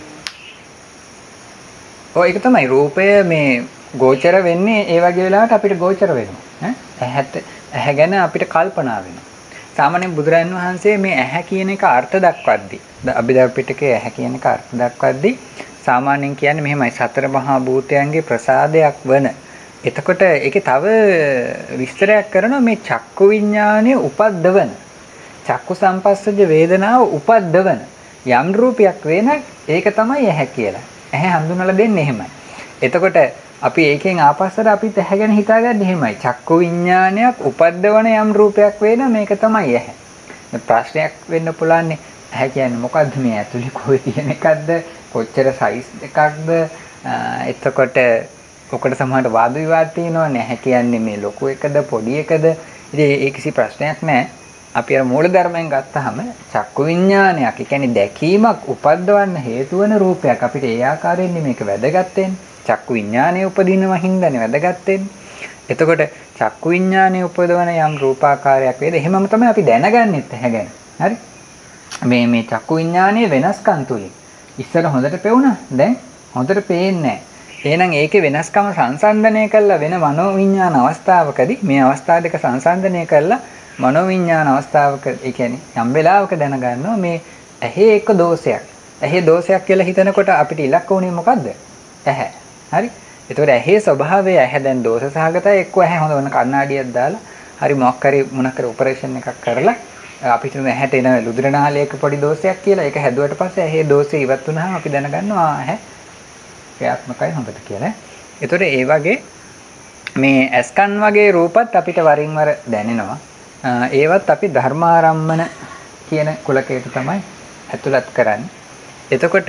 [SPEAKER 1] ඔය ඒක තමයි රූපය මේ ගෝචර වෙන්නේ ඒ වගේ වෙලාවට අපිට ගෝචර වෙනවා. ඈ ඇහැට ඇහැ ගැන අපිට කල්පනා වෙනවා. සාමාන්‍යයෙන් බුදුරජාණන් වහන්සේ මේ ඇහැ කියන එක අර්ථ දක්වද්දී අභිධර්ම පිටකයේ ඇහැ කියන එක අර්ථ දක්වද්දී සාමාන්‍යයෙන් කියන්නේ මෙහෙමයි සතර මහා භූතයන්ගේ ප්‍රසාදයක් වන. එතකොට ඒකේ තව විස්තරයක් කරනවා මේ චක්කු විඥානයේ උපද්දවන චක්කු සම්පස්සජ වේදනාව උපද්දවන යම් රූපයක් වෙන ඒක තමයි ඇහැ කියලා. ඇහැ හඳුනලා දෙන්නේ එහෙමයි. එතකොට අපි ඒකෙන් ආපස්සට අපිත් ඇහැ ගැන හිතාගන්නේ එහෙමයි. චක්කු විඥානයක් උපද්දවන යම් රූපයක් වෙන මේක තමයි ඇහැ. ප්‍රශ්නයක් වෙන්න පුළුවන්නේ ඇහැ කියන්නේ මොකද්ද මේ ඇතුලේ කොහෙ තියෙන එකක්ද කොච්චර සයිස් එකක්ද එතකොට ඔකට සමහරට වාද විවාද තියෙනවා නැහැ කියන්නේ මේ ලොකු එකද පොඩි එකද ඉතින් ඒ කිසි ප්‍රශ්නයක් නැහැ. අපි අර මූල ධර්මයෙන් ගත්තාම චක්කු විඥානයක් ඒ කියන්නේ දැකීමක් උපද්දවන්න හේතු වෙන රූපයක් අපිට ඒ ආකාරයෙන් මේක වැදගත් වෙන්නේ. චක්කු විඥානයේ උපදිනවා හින්දානේ වැදගත් වෙන්නේ. එතකොට චක්කු විඥානයේ උපදවන යම් රූපාකාරයක් වේද එහෙමම තමයි අපි දැනගන්නෙත් හැගෙන. හරි? මේ මේ චක්කු විඥානයේ වෙනස්කම් තුලින් ඉස්සර හොඳට පෙවුණා. දැන් හොඳට පේන්නේ නැහැ. එහෙනම් ඒකේ වෙනස්කම සංසන්දනය කළා වෙන මනෝ විඥාන අවස්ථාවකදී මේ අවස්ථා දෙක සංසන්දනය කළා මනෝ විඥාන අවස්ථාවක ඒ කියන්නේ යම් වෙලාවක දැනගන්නවා මේ ඇහි එක දෝෂයක්. ඇහි දෝෂයක් කියලා හිතනකොට අපිට ඉලක්ක උනේ මොකද්ද? ඇහැ. හරි? ඒතකොට ඇහි ස්වභාවය ඇහැ දැන් දෝෂ සහගතයි එක්ක ඇහැ හොඳ වෙන කණ්ණාඩියක් දාලා හරි මොකක් හරි මොනක් හරි ඔපරේෂන් එකක් කරලා අපිට ඇහැට එන ලුද්‍රනාලයක පොඩි දෝෂයක් කියලා ඒක හැදුවට පස්සේ ඇහි දෝෂය ඉවත් වුණාම අපි දැනගන්නවා ඇහැ ක්‍රියාත්මකයි හොඳට කියලා. ඒතකොට ඒ වගේ මේ ඇස්කන් වගේ රූපත් අපිට වරින් වර දැනෙනවා. ඒවත් අපි ධර්මාරම්මන කියන කුලකයට තමයි ඇතුළත් කරන්නේ. එතකොට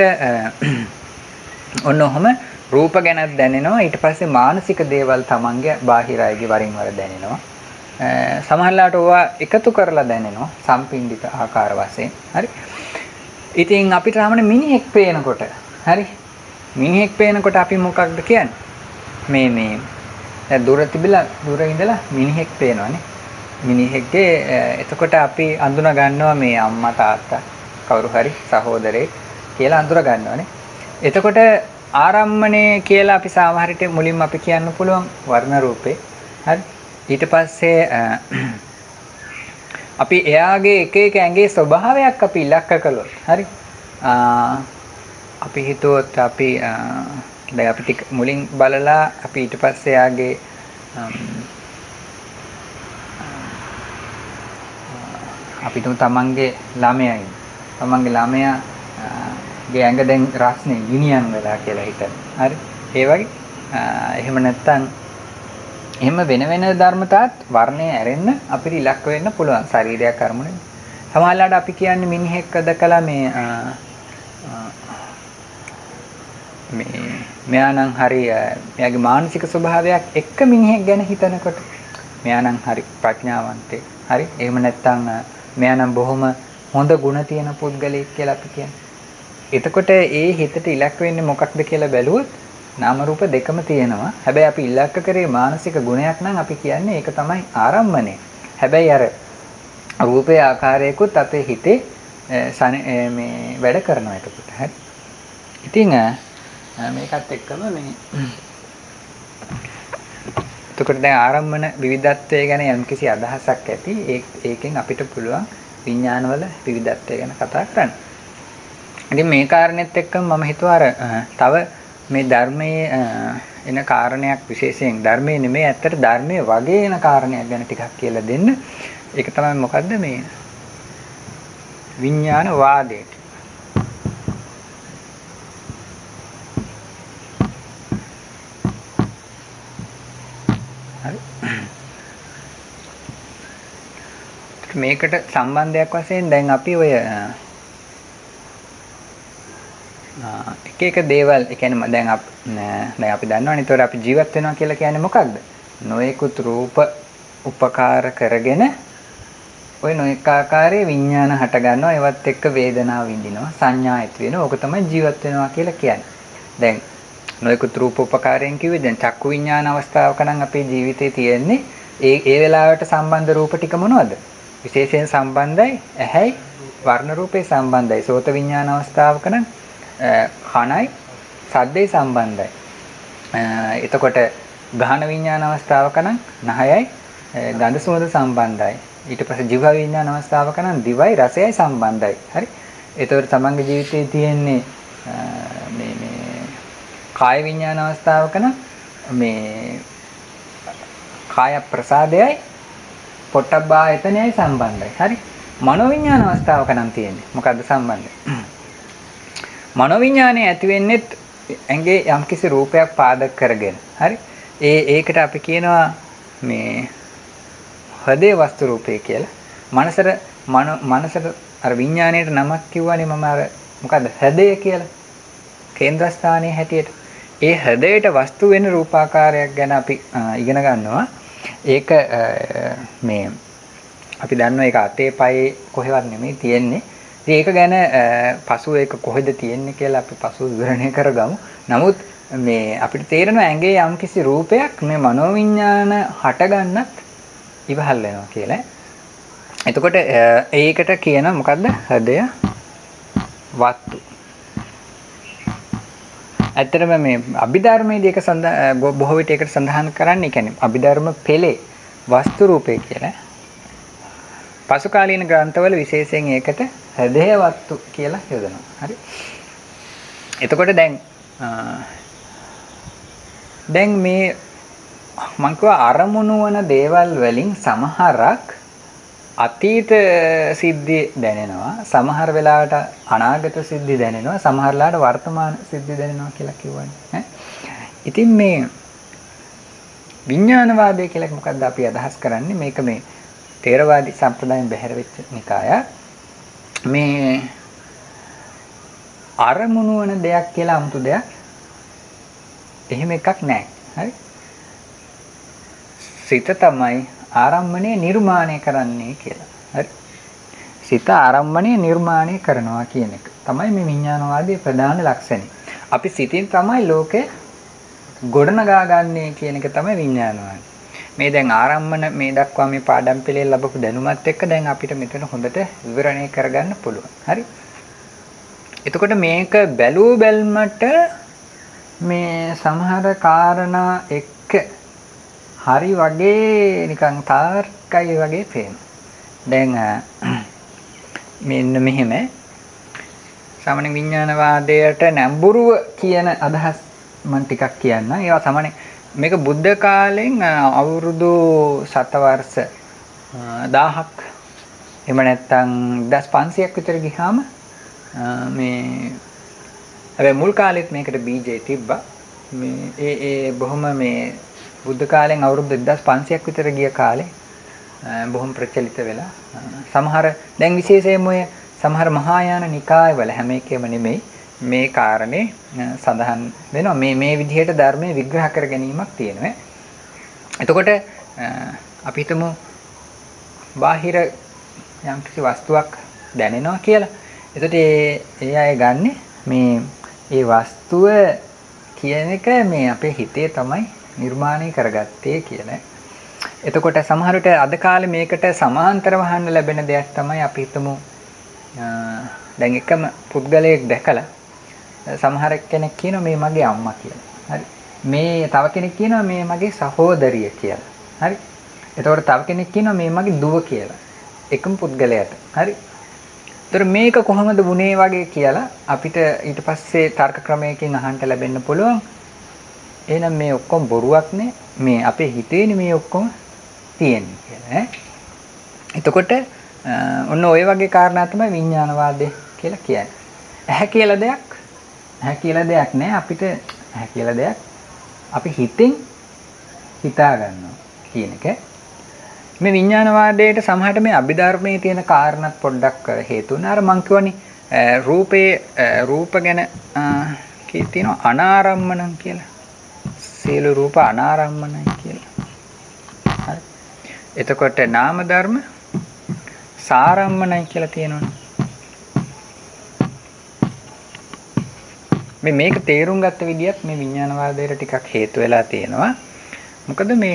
[SPEAKER 1] ඔන්න ඔහම රූප ගැනත් දැනෙනවා. ඊට පස්සේ මානසික දේවල් තමන්ගේ බාහිර අයගේ වරින් වර දැනෙනවා. සමහරලාට ඕවා එකතු කරලා දැනෙනවා සම්පින්ඩිත ආකාර වශයෙන්. හරි? ඉතින් අපිට සාමාන්‍ය මිනිහෙක් පේනකොට හරි මිනිහෙක් පේනකොට අපි මොකක්ද කියන්නේ? මේ මේ දැන් දුර තිබිලා දුර ඉඳලා මිනිහෙක් පේනවනේ. මිනිහෙක්ගේ එතකොට අපි අඳුන ගන්නවා මේ අම්මා තාත්තා කවුරු හරි සහෝදරයෙක් කියලා අඳුර ගන්නවනේ. එතකොට ආරම්මණය කියලා අපි සාමාන්‍යට මුලින්ම අපි කියන්න පුළුවන් වර්ණ රූපේ. හරි? ඊට පස්සේ අපි එයාගේ එක එක ඇඟේ ස්වභාවයක් අපි ඉලක්ක කළොත් හරි අපි හිතුවොත් අපි දැන් අපි ටික මුලින් බලලා අපි ඊට පස්සේ යාගේ අපි තුමු තමන්ගේ ළමයයි තමන්ගේ ළමයා ගේ ඇඟ දැන් රස්නේ ගිනියම් වෙලා කියලා හිතන්න. හරි? ඒ වගේ එහෙම නැත්තම් එහෙම වෙන වෙන ධර්මතාවත් වර්ණය ඇරෙන්න අපිට ඉලක්ක වෙන්න පුළුවන් ශරීරයක් අරමුණේ. සමහරවිට අපි කියන්නේ මිනිහෙක් දැකලා මේ මේ මෙයා නම් හරි මෙයාගේ මානසික ස්වභාවයක් එක්ක මිනිහෙක් ගැන හිතනකොට මෙයා නම් හරි ප්‍රඥාවන්තයෙක්. හරි? එහෙම නැත්නම් මෙයා නම් බොහොම හොඳ ගුණ තියෙන පුද්ගලයෙක් කියලා අපි කියන්නේ. එතකොට ඒ හිතට ඉලක්ක වෙන්නේ මොකක්ද කියලා බැලුවොත් නාම රූප දෙකම තියෙනවා. හැබැයි අපි ඉලක්ක කරේ මානසික ගුණයක් නම් අපි කියන්නේ ඒක තමයි ආරම්මණය. හැබැයි අර රූපේ ආකාරයකුත් අපේ හිතේ මේ වැඩ කරනවා එතකොට. හරි. ඉතින් මේකත් එක්කම මේ එතකොට දැන් ආරම්මන විවිධත්වය ගැන යම්කිසි අදහසක් ඇති. ඒ ඒකෙන් අපිට පුළුවන් විඥානවල විවිධත්වය ගැන කතා කරන්න. ඉතින් මේ කාරණෙත් එක්කම මම හිතුවා අර තව මේ ධර්මයේ එන කාරණයක් විශේෂයෙන් ධර්මයේ නෙමෙයි ඇත්තට ධර්මයේ වගේ එන කාරණයක් ගැන ටිකක් කියලා දෙන්න. ඒක තමයි මොකද්ද මේ විඥාන වාදය. මේකට සම්බන්ධයක් වශයෙන් දැන් අපි ඔය එක එක දේවල් ඒ කියන්නේ දැන් අප දැන් අපි දන්නවනේ ඒතකොට අපි ජීවත් වෙනවා කියලා කියන්නේ මොකක්ද? නොයෙකුත් රූප උපකාර කරගෙන ඔය නොයෙක් ආකාරයේ විඥාන හට ගන්නවා ඒවත් එක්ක වේදනාව විඳිනවා සංඥා ඇති වෙනවා. ඕක තමයි ජීවත් වෙනවා කියලා කියන්නේ. දැන් නොයෙකුත් රූප උපකාරයෙන් කිව්වේ දැන් චක්කු විඥාන අවස්ථාවක නම් අපේ ජීවිතේ තියෙන්නේ ඒ ඒ වෙලාවට සම්බන්ධ රූප ටික මොනවද? විශේෂයෙන් සම්බන්ධයි ඇහැයි වර්ණ රූපේ සම්බන්ධයි. සෝත විඥාන අවස්ථාවක නම් කනයි සද්දේ සම්බන්ධයි. එතකොට ගහන විඥාන අවස්ථාවක නම් නහයයි ගඳ සුවඳ සම්බන්ධයි. ඊට පස්සේ ජීව විඥාන අවස්ථාවක නම් දිවයි රසයයි සම්බන්ධයි. හරි. එතකොට තමන්ගේ ජීවිතේ තියෙන්නේ මේ මේ කාය විඥාන අවස්ථාවක නම් මේ කාය ප්‍රසාදයයි පොට්ටබ්බා ආයතනයයි සම්බන්ධයි. හරි. මනෝ විඥාන අවස්ථාවක නම් තියෙන්නේ මොකද්ද සම්බන්ධය? මනෝ විඥානේ ඇති වෙන්නේ ඇඟේ යම්කිසි රූපයක් පාදක කරගෙන. හරි. ඒ ඒකට අපි කියනවා මේ හදේ වස්තු රූපය කියලා. මනසට මනසට අර විඥාණයට නමක් කිව්වනේ මම අර මොකද්ද හදේ කියලා. කේන්ද්‍රස්ථානයේ හැටියට. ඒ හදේට වස්තු වෙන රූපාකාරයක් ගැන අපි ඉගෙන ගන්නවා. ඒක මේ අපි දන්නවා ඒක අතේ පයේ කොහෙවත් නෙමෙයි තියෙන්නේ. ඉතින් ඒක ගැන පසුව ඒක කොහෙද තියෙන්නේ කියලා අපි පසුව විවරණය කරගමු. නමුත් මේ අපිට තේරෙනවා ඇඟේ යම්කිසි රූපයක් මේ මනෝවිඤ්ඤාණ හටගන්නත් ඉවහල් වෙනවා කියලා. එතකොට ඒකට කියන මොකද්ද? හදය වස්තු. ඇත්තටම මේ අභිධර්මයේදී ඒක බොහෝ විට ඒකට සඳහන් කරන්නේ කියන්නේ අභිධර්ම පෙළේ වස්තු රූපේ කියලා. පසු කාලීන ග්‍රන්ථවල විශේෂයෙන් ඒකට හදේ වස්තු කියලා යොදනවා. හරි. එතකොට දැන් දැන් මේ මං කියවා අරමුණු වන දේවල් වලින් සමහරක් අතීත සිද්ධි දැනෙනවා, සමහර වෙලාවට අනාගත සිද්ධි දැනෙනවා, සමහර වෙලාවට වර්තමාන සිද්ධි දැනෙනවා කියලා කියවනේ. ඈ ඉතින් මේ විඥානවාදය කියලා මොකක්ද අපි අදහස් කරන්නේ? මේක මේ තේරවාදී සම්ප්‍රදායෙන් බැහැර වෙච්ච නිකායක්. මේ අරමුණු වන දෙයක් කියලා 아무තු දෙයක් එහෙම එකක් නැහැ. හරි? සිත තමයි ආරම්මණය නිර්මාණය කරන්නේ කියලා. හරි? සිත ආරම්මණය නිර්මාණය කරනවා කියන එක තමයි මේ විඥානවාදයේ ප්‍රධාන ලක්ෂණය. අපි සිතින් තමයි ලෝකය ගොඩනගා ගන්නේ කියන එක තමයි විඥානවාදය. මේ දැන් ආරම්මන මේ දක්වා මේ පාඩම් පෙළේ ලැබපු දැනුමත් එක්ක දැන් අපිට මෙතන හොඳට විවරණය කරගන්න පුළුවන්. හරි? එතකොට මේක බැලූ බැල්මට මේ සමහර කාරණා එක්ක හරි වගේ නිකන් තාර්කයි වගේ පේනවා. දැන් මෙන්න මෙහෙම සාමාන්‍ය විඥානවාදයට නැඹුරුව කියන අදහස් මම ටිකක් කියන්න. ඒවා සාමාන්‍ය මේක බුද්ධ කාලෙන් අවුරුදු සතවර්ෂ දහයක් එහෙම නැත්නම් දහස් පන්සියයක් විතර ගියාම මේ හැබැයි මුල් කාලෙත් මේකට බීජය තිබ්බා. මේ ඒ ඒ බොහොම මේ බුද්ධ කාලෙන් අවුරුදු දෙදාස් පන්සියයක් විතර ගිය කාලේ බොහොම ප්‍රචලිත වෙලා සමහර දැන් විශේෂයෙන්ම ඔය සමහර මහායාන නිකායවල හැම එකෙම නෙමෙයි මේ කාරණේ සඳහන් වෙනවා. මේ මේ විදිහට ධර්මයේ විග්‍රහ කර ගැනීමක් තියෙනවා. එතකොට අපි හිතමු බාහිර යම්කිසි වස්තුවක් දැනෙනවා කියලා. එතකොට ඒ ඒ අය ගන්නෙ මේ ඒ වස්තුව කියන එක මේ අපේ හිතේ තමයි නිර්මාණය කරගත්තේ කියලා. එතකොට සමහර විට අද කාලේ මේකට සමාන්තරව අහන්න ලැබෙන දෙයක් තමයි අපි හිතමු දැන් එකම පුද්ගලයෙක් දැකලා සමහර කෙනෙක් කියනවා මේ මගේ අම්මා කියලා. හරි. මේ තව කෙනෙක් කියනවා මේ මගේ සහෝදරිය කියලා. හරි. එතකොට තව කෙනෙක් කියනවා මේ මගේ දුව කියලා. එකම පුද්ගලයාට. හරි. ඒතර මේක කොහොමද වුනේ වගේ කියලා අපිට ඊට පස්සේ තර්ක ක්‍රමයකින් අහන්න ලැබෙන්න පුළුවන්. එහෙනම් මේ ඔක්කොම බොරුවක් නේ. මේ අපේ හිතේනේ මේ ඔක්කොම තියෙන්නේ කියලා ඈ. එතකොට ඔන්න ඔය වගේ කාරණා තමයි විඥානවාදය කියලා කියන්නේ. ඇහැ කියලා දෙයක් ඇහැ කියලා දෙයක් නෑ අපිට. ඇහැ කියලා දෙයක් අපි හිතෙන් හිතා ගන්නවා කියන එක. මේ විඥානවාදයට සමහරට මේ අභිධර්මයේ තියෙන කාරණාත් පොඩ්ඩක් හේතු වෙනවා. අර මං කියවනේ රූපේ රූප ගැන කී තියෙනවා අනාරම්මණම් කියලා. සියලු රූප අනාරම්මණයි කියලා. හරි. එතකොට නාම ධර්ම සාරම්මණයි කියලා තියෙනවනේ. මේ මේක තේරුම් ගත්ත විදියත් මේ විඥානවාදයට ටිකක් හේතු වෙලා තියෙනවා. මොකද මේ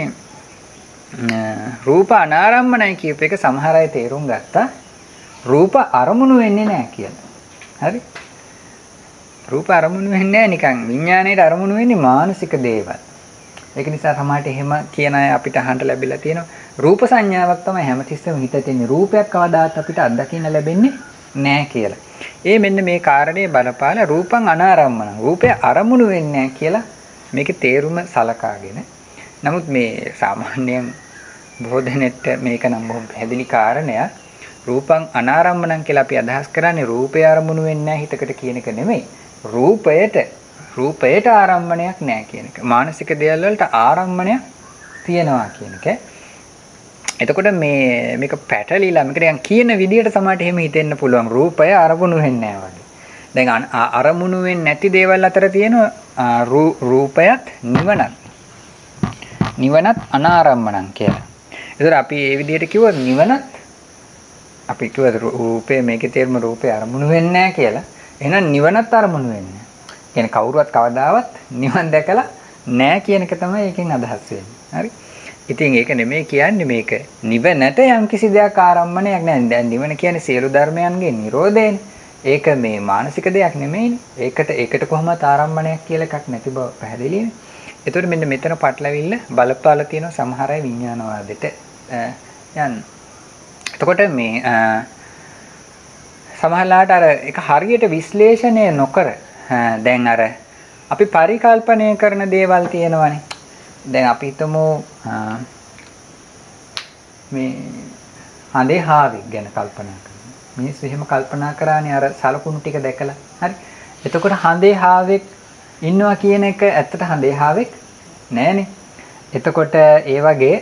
[SPEAKER 1] රූප අනාරම්මණයි කියප එක සමහර අය තේරුම් ගත්තා රූප අරමුණු වෙන්නේ නැහැ කියලා. හරි? රූප අරමුණු වෙන්නේ නැහැ නිකන් විඥාණයට අරමුණු වෙන්නේ මානසික දේවල්. ඒක නිසා සමහරට එහෙම කියන අය අපිට අහන්න ලැබිලා තියෙනවා. රූප සංඥාවක් තමයි හැමතිස්සෙම හිතේ තියෙන. රූපයක් කවදාත් අපිට අත්දකින්න ලැබෙන්නේ නැහැ කියලා. ඒ මෙන්න මේ කාරණේ බලපාලා රූපං අනාරම්මන. රූපය අරමුණු වෙන්නේ නැහැ කියලා මේකේ තේරුම සලකාගෙන. නමුත් මේ සාමාන්‍යයෙන් බොහෝ දෙනෙක්ට මේක නම් බොහොම පැහැදිලි කාරණයක්. රූපං අනාරම්මණං කියලා අපි අදහස් කරන්නේ රූපය අරමුණු වෙන්නේ නැහැ හිතකට කියන එක නෙමෙයි. රූපයට රූපයට ආරම්මණයක් නැහැ කියන එක. මානසික දේවල් වලට ආරම්මණයක් තියෙනවා කියන එක. එතකොට මේ මේක පැටලිලා මේක නිකන් කියන විදිහට සමහරට එහෙම හිතෙන්න පුළුවන්. රූපය අරමුණු වෙන්නේ නැහැ වගේ. දැන් අරමුණු වෙන්නේ නැති දේවල් අතර තියෙනවා රූපයත් නිවනත්. නිවනත් අනාරම්මණං කියලා. ඒතර අපි මේ විදිහට කිව්වොත් නිවනත් අපි කිව්වද රූපේ මේකේ තේරුම රූපේ අරමුණු වෙන්නේ නැහැ කියලා. එහෙනම් නිවනත් අරමුණු වෙන්නේ නැහැ. කියන්නේ කවුරුවත් කවදාවත් නිවන් දැකලා නැහැ කියන එක තමයි ඒකෙන් අදහස් වෙන්නේ. හරි? ඉතින් ඒක නෙමෙයි කියන්නේ මේක. නිවනට යම් කිසි දෙයක් ආරම්මණයක් නැහැ. දැන් නිවන කියන්නේ සියලු ධර්මයන්ගේ නිරෝධයනේ. ඒක මේ මානසික දෙයක් නෙමෙයිනේ. ඒකට ඒකට කොහොමද ආරම්මණයක් කියලා එකක් නැති බව පැහැදිලිනේ. ඒතකොට මෙන්න මෙතන පටලවිල්ල බලපාලා තියෙන සමහර අය විඥානවාදෙට යන්න. එතකොට මේ සමහරලාට අර ඒක හරියට විශ්ලේෂණය නොකර දැන් අර අපි පරිකල්පනය කරන දේවල් තියෙනවානේ. දැන් අපි හිතමු මේ හඳේ හාවෙක් ගැන කල්පනා කරනවා. මිනිස්සු එහෙම කල්පනා කරානේ අර සලකුණු ටික දැකලා. හරි. එතකොට හඳේ හාවෙක් ඉන්නවා කියන එක ඇත්තට හඳේ හාවෙක් නෑනේ. එතකොට ඒ වගේ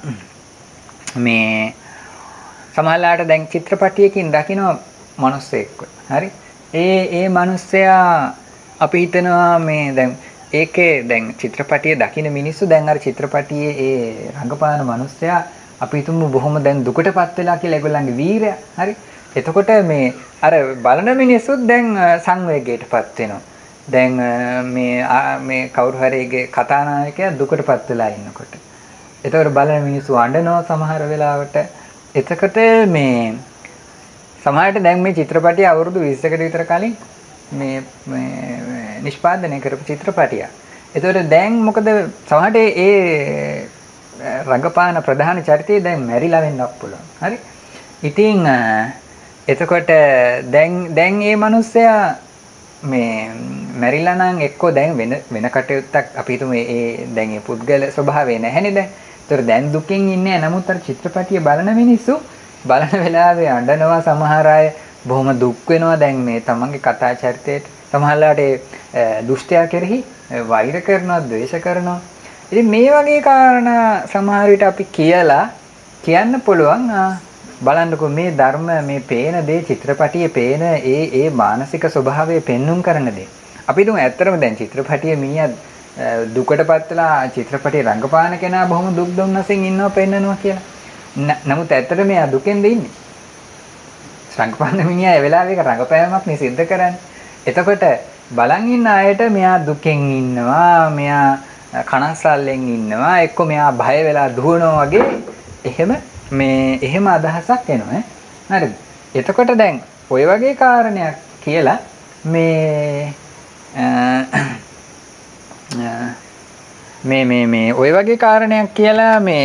[SPEAKER 1] මේ සමහරලාට දැන් චිත්‍රපටියකින් දකින්න මිනිස්සෙක්ව. හරි. ඒ ඒ මිනිස්සයා අපි හිතනවා මේ දැන් ඒකේ දැන් චිත්‍රපටියේ දකින්න මිනිස්සු දැන් අර චිත්‍රපටියේ ඒ රංගපාන මිනිස්සයා අපි හිතමු බොහොම දැන් දුකටපත් වෙලා කියලා ඒගොල්ලන්ගේ වීරය. හරි. එතකොට මේ අර බලන මිනිස්සුත් දැන් සංවේගයටපත් වෙනවා. දැන් මේ මේ කවුරු හරිගේ කතානායකයා දුකටපත් වෙලා ඉන්නකොට. එතකොට බලන මිනිස්සු අඬනවා සමහර වෙලාවට. එතකොට මේ සමහරට දැන් මේ චිත්‍රපටිය අවුරුදු විස්සකට විතර කලින් මේ මේ නිෂ්පාදනය කරපු චිත්‍රපටියක්. එතකොට දැන් මොකද සමහරට ඒ රංගපාන ප්‍රධාන චරිතය දැන් මැරිලා වෙන්නත් පුළුවන්. හරි. ඉතින් එතකොට දැන් දැන් මේ මිනිස්සයා මේ මැරිලා නම් එක්කෝ දැන් වෙන වෙන කටයුත්තක් අපි හිතමු ඒ දැන් මේ පුද්ගල ස්වභාවය නැහැනේ දැන්. ඒතර දැන් දුකින් ඉන්නේ නමුත් අර චිත්‍රපටිය බලන මිනිස්සු බලන වෙලාවේ අඬනවා සමහර අය බොහොම දුක් වෙනවා දැන් මේ තමන්ගේ කතා චරිතයට සමහරලාට දුෂ්ටයා කෙරෙහි වෛර කරනවා ද්වේෂ කරනවා. ඉතින් මේ වගේ කාරණා සමහර විට අපි කියලා කියන්න පුළුවන් බලන්නකො මේ ධර්ම මේ පේන දේ චිත්‍රපටියේ පේන ඒ ඒ මානසික ස්වභාවය පෙන්눔 කරන දේ. අපි දුම් ඇත්තටම දැන් චිත්‍රපටියේ මීයා දුකටපත් වෙලා චිත්‍රපටියේ රංගපාන කෙනා බොහොම දුක් දුන්නසින් ඉන්නව පෙන්නනවා කියලා. නමුත් ඇත්තට මෙයා දුකෙන්ද ඉන්නේ. රංගපාන මිනිහා ඒ වෙලාවේ ඒක රංගපෑමක් නේ සිද්ධ කරන්නේ. එතකොට බලන් ඉන්න අයට මෙයා දුකෙන් ඉන්නවා, මෙයා කනස්සල්ලෙන් ඉන්නවා, එක්ක මෙයා බය වෙලා දුවනවා වගේ එහෙම මේ එහෙම අදහසක් එනවා. හරිද? එතකොට දැන් ওই වගේ කාරණයක් කියලා මේ මේ මේ මේ ওই වගේ කාරණයක් කියලා මේ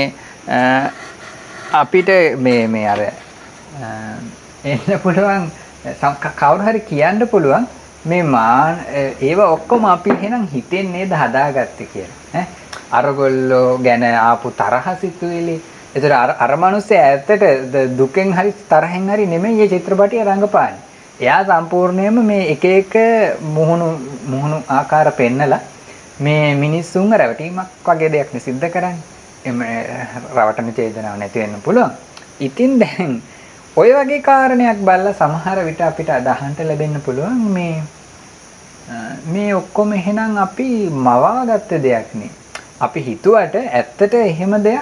[SPEAKER 1] අපිට මේ මේ අර එන්න පුළුවන් කවුරු හරි කියන්න පුළුවන් මේ මාන ඒව ඔක්කොම අපි එහෙනම් හිතෙන් නේද හදාගත්තේ කියලා ඈ අරගොල්ලෝ ගැන ආපු තරහ සිතුවිලි ඒතර අර අර මිනිස්සේ ඇත්තට දුකෙන් හරි තරහෙන් හරි නෙමෙයි මේ චිත්‍රපටිය රංගපාන්නේ. එයා සම්පූර්ණයෙන්ම මේ එක එක මුහුණු මුහුණු ආකාර පෙන්නලා මේ මිනිස්සුන්ව රැවටීමක් වගේ දෙයක් නේ සිද්ධ කරන්නේ. එම රවටන චේතනාව නැති වෙන්න පුළුවන්. ඉතින් දැන් ඔය වගේ කාරණයක් බලලා සමහර විට අපිට අදහන්න ලැබෙන්න පුළුවන් මේ මේ ඔක්කොම එහෙනම් අපි මවාගත්ත දෙයක් නේ. අපි හිතුවට ඇත්තට එහෙම දෙයක්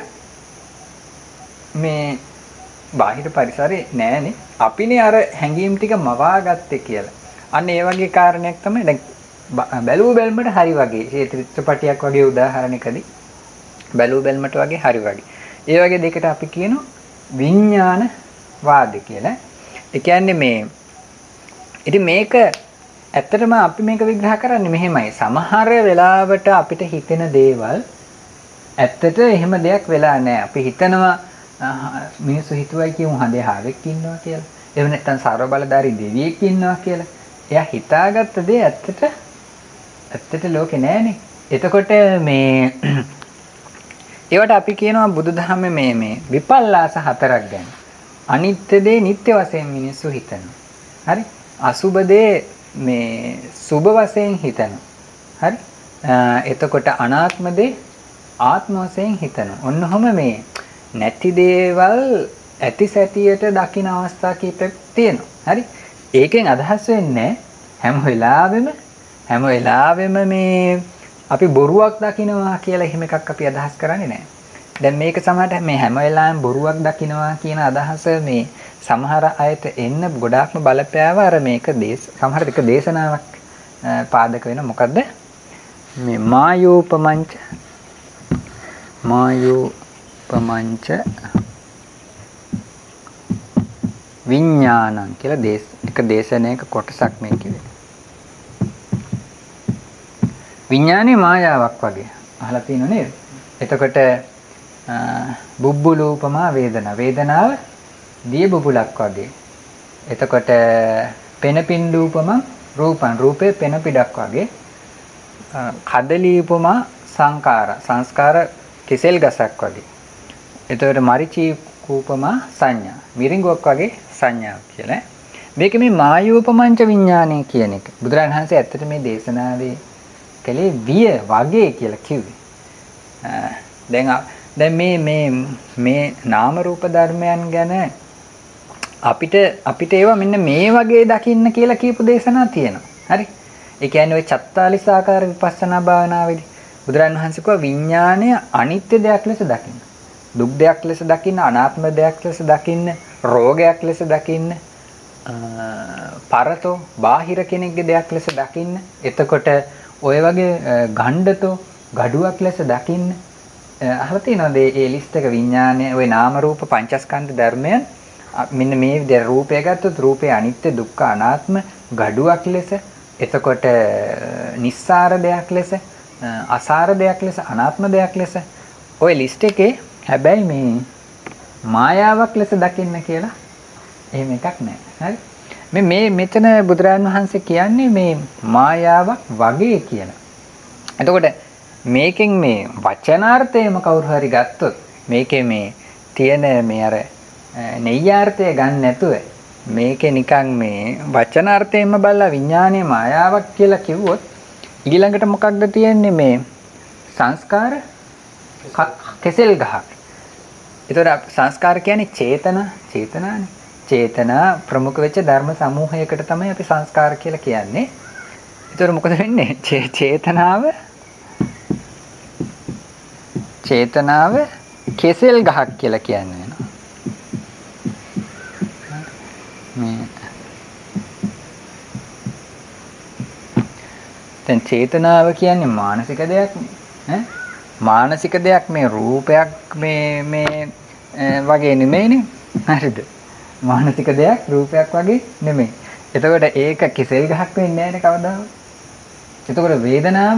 [SPEAKER 1] මේ බාහිර පරිසරේ නෑනේ. අපිනේ අර හැඟීම් ටික මවාගත්තේ කියලා. අන්න ඒ වගේ කාරණයක් තමයි දැන් බැලුව බැලමට හරි වගේ. ඒ චිත්‍රපටියක් වගේ උදාහරණයකදී බැලුව බැලමට වගේ හරි වගේ. ඒ වගේ දෙයකට අපි කියනවා විඥාන වාද කියලා. ඒ කියන්නේ මේ ඉතින් මේක ඇත්තටම අපි මේක විග්‍රහ කරන්නේ මෙහෙමයි. සමහර වෙලාවට අපිට හිතෙන දේවල් ඇත්තට එහෙම දෙයක් වෙලා නැහැ. අපි හිතනවා මිනිස්සු හිතුවයි කියමු හදේ හාවෙක් ඉන්නවා කියලා. එහෙම නැත්නම් සර්ව බලධාරී දෙවියෙක් ඉන්නවා කියලා. එයා හිතාගත්ත දේ ඇත්තට ඇත්තට ලෝකේ නෑනේ. එතකොට මේ ඒවට අපි කියනවා බුදුදහමේ මේ මේ විපල්ලාස හතරක් ගැන. අනිත්‍ය දේ නිට්ටය වශයෙන් මිනිස්සු හිතනවා. හරි? අසුබ දේ මේ සුබ වශයෙන් හිතනවා. හරි? එතකොට අනාත්ම දේ ආත්ම වශයෙන් හිතනවා. ඔන්නෝම මේ නැති දේවල් ඇති සැටියට දකින අවස්ථා කීපයක් තියෙනවා. හරි? ඒකෙන් අදහස් වෙන්නේ හැම වෙලාවෙම හැම වෙලාවෙම මේ අපි බොරුවක් දකිනවා කියලා එහෙම එකක් අපි අදහස් කරන්නේ නැහැ. දැන් මේක සමහරට මේ හැම වෙලාවෙම බොරුවක් දකිනවා කියන අදහස මේ සමහර අයට එන්න ගොඩාක්ම බලපෑව අර මේක දේශ සමහර එක දේශනාවක් පාදක වෙන මොකද්ද? මේ මායෝපමංච මායෝපමංච විඥානං කියලා දේශ එක දේශනාවක කොටසක් මේ කිව්වේ. විඥානේ මායාවක් වගේ අහලා තියෙනව නේද? එතකොට බුබ්බුලූපමා වේදනා වේදනාව දිය බුබුලක් වගේ. එතකොට පෙනපින්ඩූපම රූපං රූපේ පෙන පිටක් වගේ. කදලීපමා සංකාර සංස්කාර කෙසෙල් ගසක් වගේ. එතකොට මරිචී කූපමා සංඥා මිරිඟුවක් වගේ සංඥාවක් කියලා. මේක මේ මායෝපමංච විඥානය කියන එක. බුදුරජාණන් වහන්සේ ඇත්තට මේ දේශනාවේ කලේ විය වගේ කියලා කිව්වේ. දැන් දැන් මේ මේ මේ නාම රූප ධර්මයන් ගැන අපිට අපිට ඒවා මෙන්න මේ වගේ දකින්න කියලා කියපු දේශනා තියෙනවා. හරි? ඒ කියන්නේ ওই චත්තාලිස ආකාර විපස්සනා භාවනාවේදී බුදුරජාණන් වහන්සේ කිව්වා විඥාණය අනිත්‍ය දෙයක් ලෙස දකින්න. දුක් දෙයක් ලෙස දකින්න, අනාත්ම දෙයක් ලෙස දකින්න, රෝගයක් ලෙස දකින්න, පරතෝ බාහිර කෙනෙක්ගේ දෙයක් ලෙස දකින්න. එතකොට ඔය වගේ ගණ්ඩතෝ gaduwak ලෙස දකින්න. අහලා තියෙනවද මේ ලිස්ට් එක විඥානය ওই නාම රූප පංචස්කන්ධ ධර්මයන් මෙන්න මේ විදිහට රූපය ගත්තොත් රූපේ අනිත්‍ය දුක්ඛ අනාත්ම gaduwak ලෙස එතකොට නිස්සාර දෙයක් ලෙස අසාර දෙයක් ලෙස අනාත්ම දෙයක් ලෙස ওই ලිස්ට් එකේ හැබැයි මේ මායාවක් ලෙස දකින්න කියලා එහෙම එකක් නැහැ. හරි? මේ මේ මෙතන බුදුරජාණන් වහන්සේ කියන්නේ මේ මායාවක් වගේ කියලා. එතකොට මේකෙන් මේ වචනාර්ථයම කවුරු හරි ගත්තොත් මේකේ මේ තියෙන මේ අර නෙය්‍යාර්ථය ගන්න නැතුව මේකේ නිකන් මේ වචනාර්ථයෙන්ම බලලා විඥානයේ මායාවක් කියලා කිව්වොත් ඊළඟට මොකක්ද තියෙන්නේ මේ සංස්කාර කෙසෙල් ගහක්. ඒතර සංස්කාර කියන්නේ චේතන චේතනානේ. චේතනා ප්‍රමුඛ වෙච්ච ධර්ම සමූහයකට තමයි අපි සංස්කාර කියලා කියන්නේ. ඒතර මොකද වෙන්නේ? චේතනාව චේතනාව කෙසෙල් ගහක් කියලා කියන්නේ වෙනවා. මේ දැන් චේතනාව කියන්නේ මානසික දෙයක් නේ. මානසික දෙයක් මේ රූපයක් මේ මේ වගේ නෙමෙයිනේ. හරිද? මානසික දෙයක් රූපයක් වගේ නෙමෙයි. එතකොට ඒක කෙසෙල් ගහක් වෙන්නේ නැහැ නේ කවදාවත්. එතකොට වේදනාව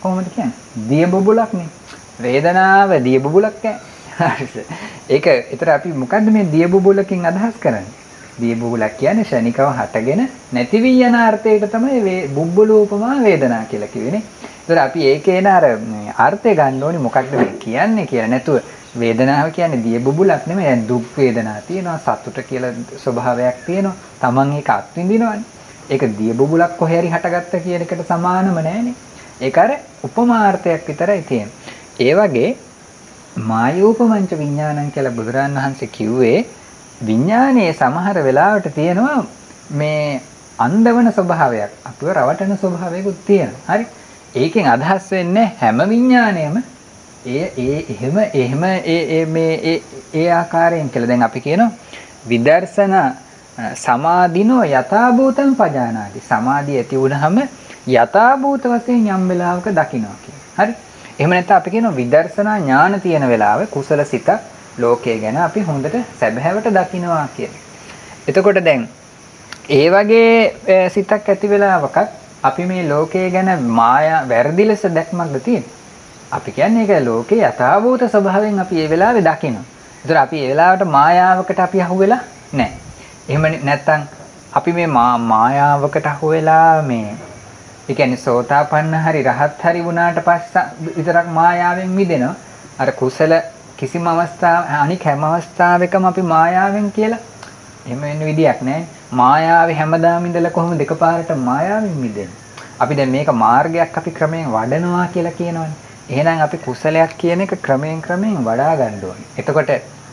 [SPEAKER 1] කොහොමද කියන්නේ? දිය බුබුලක් නේ. වේදනාව දිය බුබුලක් ඈ. ඒක ඒතර අපි මොකද්ද මේ දිය බුබුලකින් අදහස් කරන්නේ? දිය බුබුලක් කියන්නේ ශනිකව හටගෙන නැති වී යන අර්ථයට තමයි බුබ්බුල උපමා වේදනා කියලා කිව්වේනේ. ඒතර අපි ඒකේන අර අර්ථය ගන්න ඕනේ මොකක්ද මේ කියන්නේ කියලා. නැතුව වේදනාව කියන්නේ දිය බුබුලක් නෙමෙයි. දැන් දුක් වේදනා තියෙනවා, සතුට කියලා ස්වභාවයක් තියෙනවා. Taman ඒක අත්විඳිනවනේ. ඒක දිය බුබුලක් කොහේ හරි හටගත්ත කියන එකට සමානම නෑනේ. ඒක අර උපමාර්ථයක් විතරයි තියෙන්නේ. ඒ වගේ මායෝපමංච විඥානං කියලා බුදුරන් වහන්සේ කිව්වේ විඥානයේ සමහර වෙලාවට තියෙනවා මේ අන්දවන ස්වභාවයක්, අපිව රවටන ස්වභාවයකුත් තියෙනවා. හරි. ඒකෙන් අදහස් වෙන්නේ හැම විඥානයම ඒ ඒ එහෙම එහෙම ඒ ඒ මේ ඒ ඒ ආකාරයෙන් කියලා. දැන් අපි කියනවා විදර්ශනා සමාධිනෝ යථාභූතං පජානාති. සමාධිය ඇති වුණාම යථාභූත වශයෙන් යම් වෙලාවක දකින්නවා කියන්නේ. හරි. එහෙම නැත්නම් අපි කියනවා විදර්ශනා ඥාන තියෙන වෙලාවේ කුසල සිත ලෝකය ගැන අපි හොඳට සැබෑවට දකින්නවා කියන්නේ. එතකොට දැන් ඒ වගේ සිතක් ඇති වෙලාවක අපි මේ ලෝකය ගැන මායා වැරදි ලෙස දැක්මක්ද තියෙන්නේ. අපි කියන්නේ ඒක ලෝකේ යථාභූත ස්වභාවයෙන් අපි ඒ වෙලාවේ දකිනවා. ඒතර අපි ඒ වෙලාවට මායාවකට අපි අහුවෙලා නැහැ. එහෙම නැත්නම් අපි මේ මායාවකට අහුවෙලා මේ ඒ කියන්නේ සෝතාපන්න හරි රහත් හරි වුණාට පස්සේ විතරක් මායාවෙන් මිදෙනවා. අර කුසල කිසිම අවස්ථාවක් අනික හැම අවස්ථාවකම අපි මායාවෙන් කියලා එහෙම වෙන්න විදියක් නැහැ. මායාවේ හැමදාම ඉඳලා කොහොමද එකපාරට මායාවෙන් මිදෙන්නේ? අපි දැන් මේක මාර්ගයක් අපි ක්‍රමයෙන් වඩනවා කියලා කියනවනේ. එහෙනම් අපි කුසලයක් කියන එක ක්‍රමයෙන් ක්‍රමයෙන් වඩා ගන්න ඕනේ. එතකොට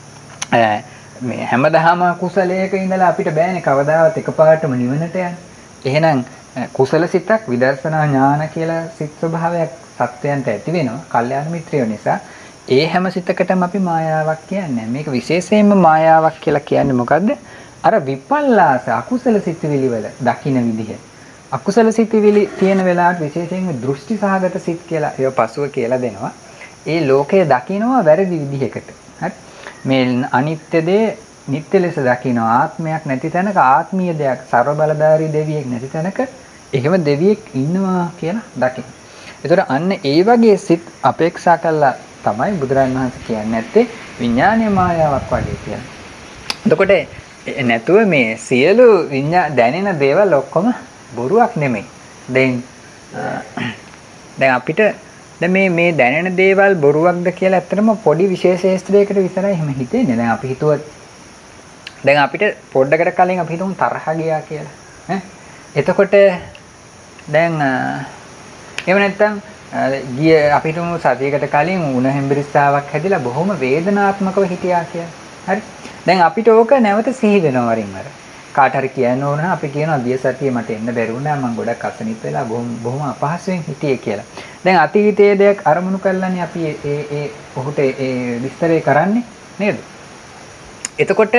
[SPEAKER 1] මේ හැමදාම කුසලයක ඉඳලා අපිට බෑනේ කවදාවත් එකපාරටම නිවනට යන්න. එහෙනම් කුසල සිතක් විදර්ශනා ඥාන කියලා සිත් ස්වභාවයක් සත්‍යයන්ට ඇති වෙනවා. කල්යාණ මිත්‍රයෝ නිසා ඒ හැම සිතකටම අපි මායාවක් කියන්නේ. මේක විශේෂයෙන්ම මායාවක් කියලා කියන්නේ මොකද්ද? අර විපල්ලාස අකුසල සිතවිලි වල දකින්න විදිහ. අකුසල සිතවිලි තියෙන වෙලාවට විශේෂයෙන්ම දෘෂ්ටි සහගත සිත් කියලා ඒව පසුව කියලා දෙනවා. ඒ ලෝකය දකින්නවා වැරදි විදිහකට. හරි. මේ අනිත්‍ය දේ නිට්ටය ලෙස දකින්නවා. ආත්මයක් නැති තැනක ආත්මීය දෙයක්, ਸਰව බලධාරී දෙවියෙක් නැති තැනක එහෙම දෙවියෙක් ඉන්නවා කියලා දකින්න. ඒතර අන්න ඒ වගේ සිත් අපේක්ෂා කළා තමයි බුදුරජාණන් වහන්සේ කියන්නේ නැත්තේ විඥානීය මායාවක් වගේ කියලා. එතකොට නැතුව මේ සියලු විඥා දැනෙන දේවල් ඔක්කොම බොරුවක් නෙමෙයි. දැන් දැන් අපිට දැන් මේ මේ දැනෙන දේවල් බොරුවක්ද කියලා ඇත්තටම පොඩි විශේෂ ශාස්ත්‍රයකට විතරයි එහෙම හිතෙන්නේ. දැන් අපි හිතුවත් දැන් අපිට පොඩ්ඩකට කලින් අපි හිතමු තරහ ගියා කියලා. ඈ එතකොට දැන් එහෙම නැත්තම් ගිය අපි හිතමු සතියකට කලින් උණ හෙම්බිරිස්සාවක් හැදිලා බොහොම වේදනාත්මකව හිටියා කියලා. හරි. දැන් අපිට ඕක නැවත සිහි වෙනවා වරින් වර. කාට හරි කියන්න ඕන නම් අපි කියනවා ගිය සතියේ මට එන්න බැරි වුණා මම ගොඩක් අසනීප වෙලා බොහොම බොහොම අපහසුයෙන් හිටියේ කියලා. දැන් අතීතයේ දෙයක් අරමුණු කරලානේ අපි ඒ ඒ ඔහුට ඒ විස්තරය කරන්නේ නේද? එතකොට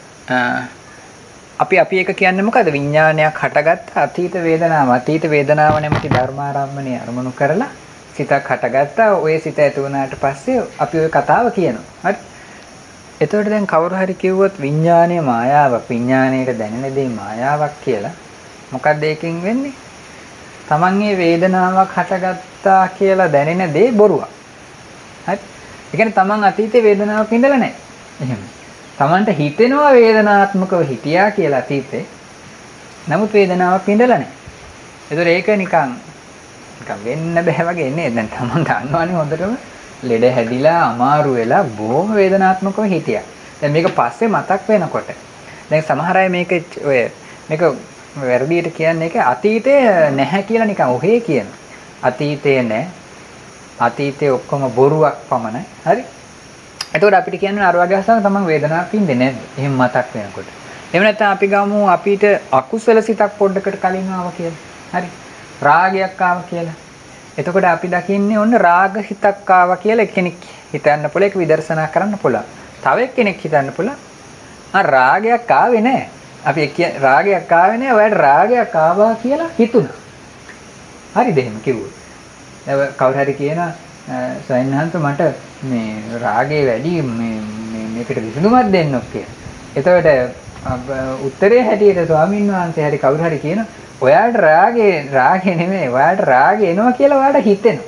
[SPEAKER 1] අපි අපි එක කියන්නේ මොකද? විඥානයක් හටගත්ත අතීත වේදනාව. අතීත වේදනාව නැමැති ධර්මාරම්මණය අරමුණු කරලා සිතක් හටගත්තා. ඔය සිත ඇති වුණාට පස්සේ අපි ওই කතාව කියනවා. හරි. එතකොට දැන් කවුරු හරි කිව්වොත් විඥානයේ මායාවක්, විඥානයේ දැනෙන දේ මායාවක් කියලා. මොකක්ද ඒකෙන් වෙන්නේ? තමන්ගේ වේදනාවක් හටගත්තා කියලා දැනෙන දේ බොරුවක්. හරි. ඒ කියන්නේ තමන් අතීතේ වේදනාවක් ඉඳලා නැහැ. එහෙම. තමන්ට හිතෙනවා වේදනාත්මකව හිටියා කියලා අතීතේ. නමුත් වේදනාවක් ඉඳලා නැහැ. ඒතර ඒක නිකන් නිකන් වෙන්න බෑ වගේ නේ. දැන් තමන් දන්නවනේ හොඳටම ලෙඩ හැදිලා අමාරු වෙලා බොහොම වේදනාත්මකව හිටියා. දැන් මේක පස්සේ මතක් වෙනකොට දැන් සමහර අය මේක ඔය මේක වැරදියට කියන්නේ ඒක අතීතේ නැහැ කියලා නිකන් ඔහේ කියන. අතීතේ නැහැ. අතීතේ ඔක්කොම බොරුවක් පමණයි. හරි. එතකොට අපිට කියන්නේ අර වගේ අවස්ථාවක තමන් වේදනාවක් විඳින්නේ නැද්ද? එහෙම මතක් වෙනකොට. එහෙම නැත්නම් අපි ගමු අපිට අකුසල සිතක් පොඩ්ඩකට කලින් ආවා කියලා. හරි. රාගයක් ආවා කියලා. එතකොට අපි දකින්නේ ඔන්න රාග හිතක් ආවා කියලා කෙනෙක් හිතන්න පුළුවන්. ඒක විදර්ශනා කරන්න පුළුවන්. තව එක්කෙනෙක් හිතන්න පුළුවන්. ආ රාගයක් ආවේ නැහැ. අපි කිය රාගයක් ආවේ නැහැ. ඔයාලට රාගයක් ආවා කියලා හිතුණා. හරිද එහෙම කිව්වොත්. දැන් කවුරු හරි කියනවා සයන්හන්ත මට මේ රාගේ වැඩි මේ මේකට විසඳුමක් දෙන්නොත් කියලා. එතකොට උත්තරේ හැටියට ස්වාමීන් වහන්සේ හරි කවුරු හරි කියනවා ඔයාලට රාගේ රාගේ නෙමෙයි ඔයාලට රාගේ එනවා කියලා ඔයාලට හිතෙනවා.